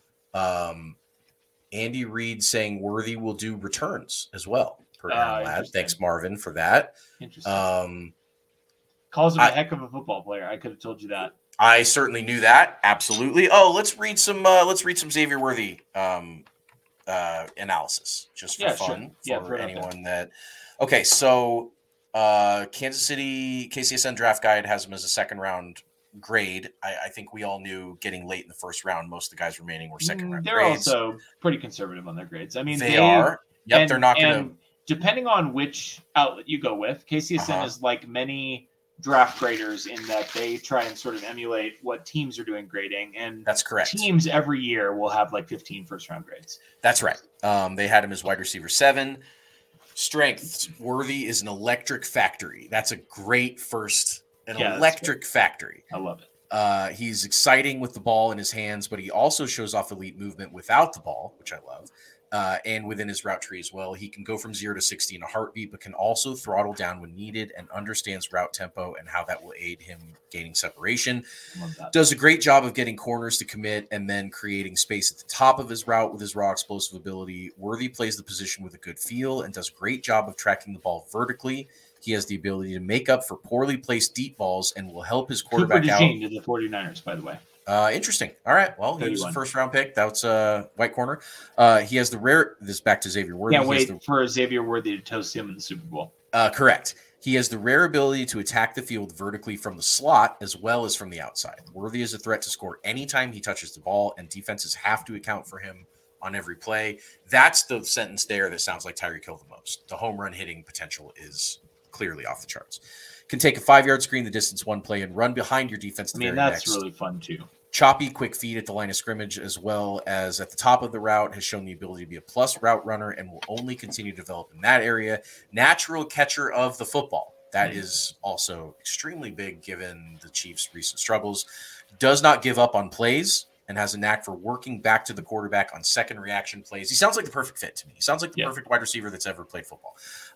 Um, Andy Reid saying Worthy will do returns as well. Per Aaron uh, Ladd. Thanks, Marvin, for that. Interesting. Um, Calls him a I, heck of a football player. I could have told you that. I certainly knew that. Absolutely. Oh, let's read some. Uh, let's read some Xavier Worthy um, uh, analysis just for yeah, fun sure. for yeah, anyone that. Okay, so uh, Kansas City K C S N Draft Guide has him as a second round grade. I, I think we all knew getting late in the first round, most of the guys remaining were second round. They're grades. also pretty conservative on their grades. I mean, they, they are. Yep, and, they're not going to. Depending on which outlet you go with, K C S N uh-huh. is like many draft graders in that they try and sort of emulate what teams are doing grading, and that's correct. Teams every year will have like fifteen first round grades. That's right. Um, they had him as wide receiver seven. Strengths. Worthy is an electric factory. That's a great first. An yeah, electric factory. I love it. Uh, he's exciting with the ball in his hands, but he also shows off elite movement without the ball, which I love. Uh, and within his route tree as well. He can go from zero to sixty in a heartbeat, but can also throttle down when needed and understands route tempo and how that will aid him gaining separation. Does a great job of getting corners to commit and then creating space at the top of his route with his raw explosive ability. Worthy plays the position with a good feel and does a great job of tracking the ball vertically. He has the ability to make up for poorly placed deep balls and will help his quarterback Cooper out. to the 49ers, by the way. Uh, interesting. All right. Well, he was a first round pick. That's a uh, white corner. Uh, he has the rare. This back to Xavier Worthy. Can't wait the, for Xavier Worthy to toast him in the Super Bowl. Uh, correct. He has the rare ability to attack the field vertically from the slot as well as from the outside. Worthy is a threat to score anytime he touches the ball, and defenses have to account for him on every play. That's the sentence there that sounds like Tyreek Hill the most. The home run hitting potential is clearly off the charts. Can take a five-yard screen the distance one play and run behind your defense. I mean, that's next. Really fun too. Choppy, quick feet at the line of scrimmage, as well as at the top of the route, has shown the ability to be a plus route runner and will only continue to develop in that area. Natural catcher of the football. That mm-hmm. is also extremely big given the Chiefs' recent struggles. Does not give up on plays and has a knack for working back to the quarterback on second reaction plays. He sounds like the perfect fit to me. He sounds like the yeah. perfect wide receiver that's ever played football.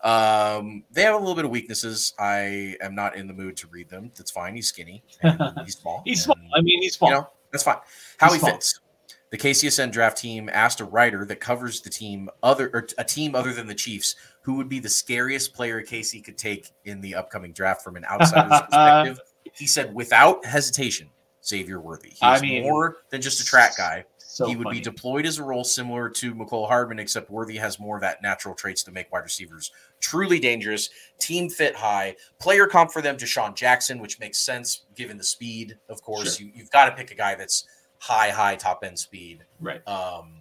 Um, they have a little bit of weaknesses. I am not in the mood to read them. That's fine. He's skinny. And he's small. he's and, small. I mean, he's small. You know, that's fine. How he's he fits. The K C S N draft team asked a writer that covers the team other or a team other than the Chiefs who would be the scariest player K C could take in the upcoming draft from an outsider's perspective. He said, without hesitation, Xavier Worthy. He's I mean, more than just a track guy. So he would funny. be deployed as a role similar to McCole Hardman, except Worthy has more of that natural traits to make wide receivers truly dangerous. Team fit high. Player comp for them, Deshaun Jackson, which makes sense given the speed. Of course, sure. you, you've got to pick a guy that's high, high top end speed. Right. Um,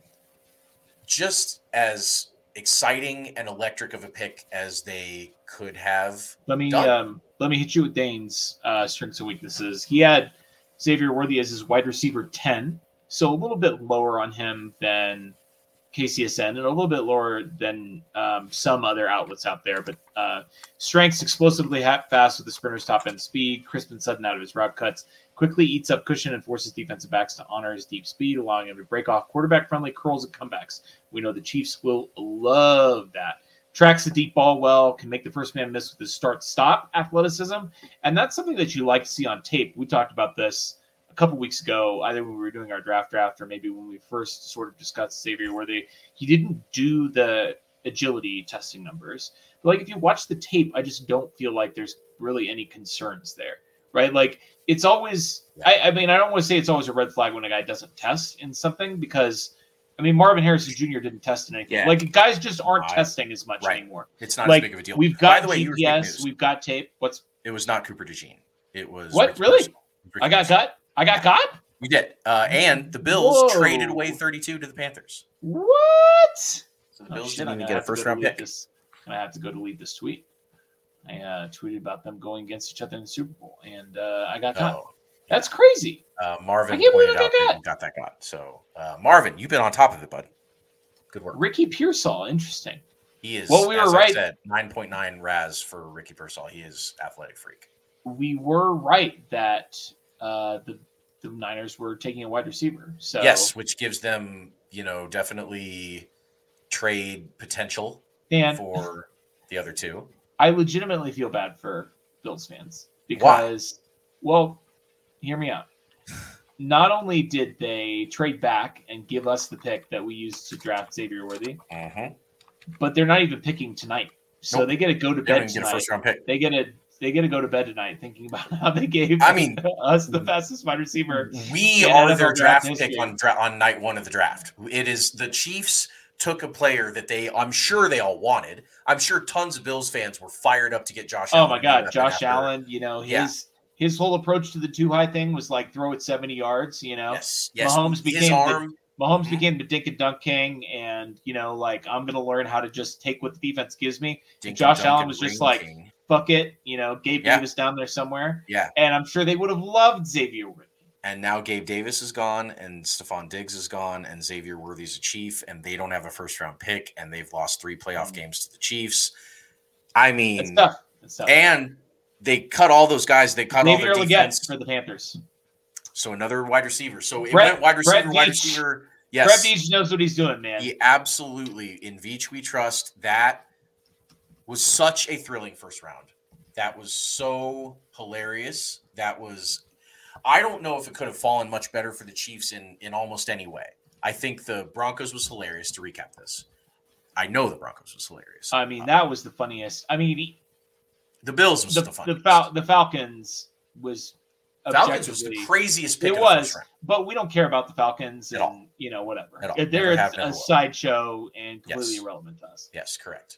just as exciting and electric of a pick as they could have. Let me done. um, let me hit you with Dane's uh, strengths and weaknesses. He had Xavier Worthy as his wide receiver ten, so a little bit lower on him than K C S N and a little bit lower than um, some other outlets out there. But uh, strengths, explosively fast with the sprinter's top end speed, crisp and sudden out of his route cuts, quickly eats up cushion and forces defensive backs to honor his deep speed, allowing him to break off quarterback-friendly curls and comebacks. We know the Chiefs will love that. Tracks the deep ball well, can make the first man miss with his start-stop athleticism, and that's something that you like to see on tape. We talked about this a couple weeks ago, either when we were doing our draft draft or maybe when we first sort of discussed Xavier Worthy. He didn't do the agility testing numbers. But like if you watch the tape, I just don't feel like there's really any concerns there, right? Like it's always, yeah. I, I mean, I don't want to say it's always a red flag when a guy doesn't test in something because, I mean, Marvin Harrison Junior didn't test in anything. Yeah. Like guys just aren't uh, testing as much right. anymore. It's not like, as big of a deal. We've got By the way, G P S, we've got tape. What's It was not Cooper DeJean. It was what Ricky really? Ricky I got cut. I got caught. We did, uh, and the Bills Whoa. traded away thirty-two to the Panthers. What? So the Bills oh, didn't even get a first round pick. This. I have to go delete this tweet. I uh, tweeted about them going against each other in the Super Bowl, and uh, I got caught. Oh, yeah. That's crazy. Uh, Marvin pointed out that you got that got. So uh, Marvin, you've been on top of it, bud. Good work. Ricky Pearsall, interesting. He is. Well, we were right. nine point nine R A S for Ricky Pearsall. He is athletic freak. We were right that uh, the the Niners were taking a wide receiver. So yes, which gives them, you know, definitely trade potential and for the other two. I legitimately feel bad for Bills fans because, Why? well, hear me out. Not only did they trade back and give us the pick that we used to draft Xavier Worthy, uh-huh. but they're not even picking tonight. So nope. they get to go to they bed tonight. Get a first round pick. They get a They get to go to bed tonight thinking about how they gave I mean, us the fastest wide receiver. We are their draft pick on, dra- on night one of the draft. It is the Chiefs took a player that they, I'm sure they all wanted. I'm sure tons of Bills fans were fired up to get Josh oh Allen. Oh, my God. Josh after. Allen, you know, his yeah. his whole approach to the too high thing was like throw it seventy yards, you know. Yes, yes. Mahomes his became arm. The, Mahomes mm-hmm. became the dink and dunk king, and, you know, like, I'm going to learn how to just take what the defense gives me. Josh Allen was just like, king. Fuck it, you know, Gabe yeah. Davis down there somewhere. Yeah. And I'm sure they would have loved Xavier Worthy. And now Gabe Davis is gone, and Stephon Diggs is gone, and Xavier Worthy's a Chief, and they don't have a first-round pick, and they've lost three playoff mm-hmm. games to the Chiefs. I mean, That's tough. That's tough. And they cut all those guys. They cut Xavier all their defense. for the Panthers. So another wide receiver. So Brett, it went wide receiver, Brett wide Veach. receiver. Yes. Brett Veach knows what he's doing, man. He absolutely, in Veach we trust. That was such a thrilling first round. That was so hilarious. That was, I don't know if it could have fallen much better for the Chiefs in, in almost any way. I think the Broncos was hilarious, to recap this. I know the Broncos was hilarious. I mean, that was the funniest. I mean, he, the Bills was the, the funniest. The, Fal- the Falcons was Falcons was the craziest pick It of was, the first round. But we don't care about the Falcons At and, all. you know, whatever. At all. They're Never a, a sideshow and completely yes. irrelevant to us. Yes, correct.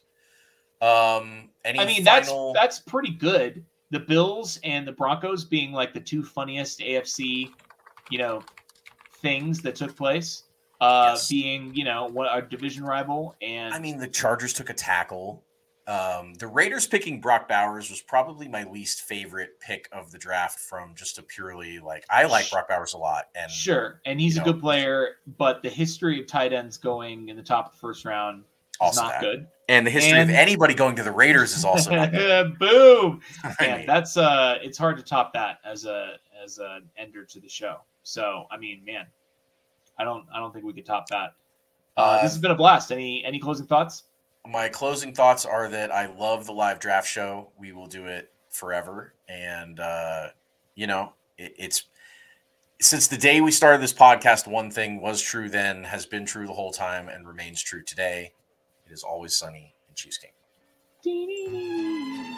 Um, any I mean, final... that's that's pretty good. The Bills and the Broncos being like the two funniest A F C, you know, things that took place. Uh, yes. Being, you know, what our division rival, and I mean, the Chargers took a tackle. Um, the Raiders picking Brock Bowers was probably my least favorite pick of the draft from just a purely like I like Brock Bowers a lot, and sure, and he's a know, good player, but the history of tight ends going in the top of the first round is not that. good. And the history and, of anybody going to the Raiders is also not good. Boom. Man, that's uh it's hard to top that as a as an ender to the show. So I mean, man, I don't I don't think we could top that. Uh, uh, this has been a blast. Any any closing thoughts? My closing thoughts are that I love the live draft show. We will do it forever. And uh, you know, it, it's since the day we started this podcast, one thing was true then, has been true the whole time, and remains true today. It is always sunny in Chiefs Kingdom.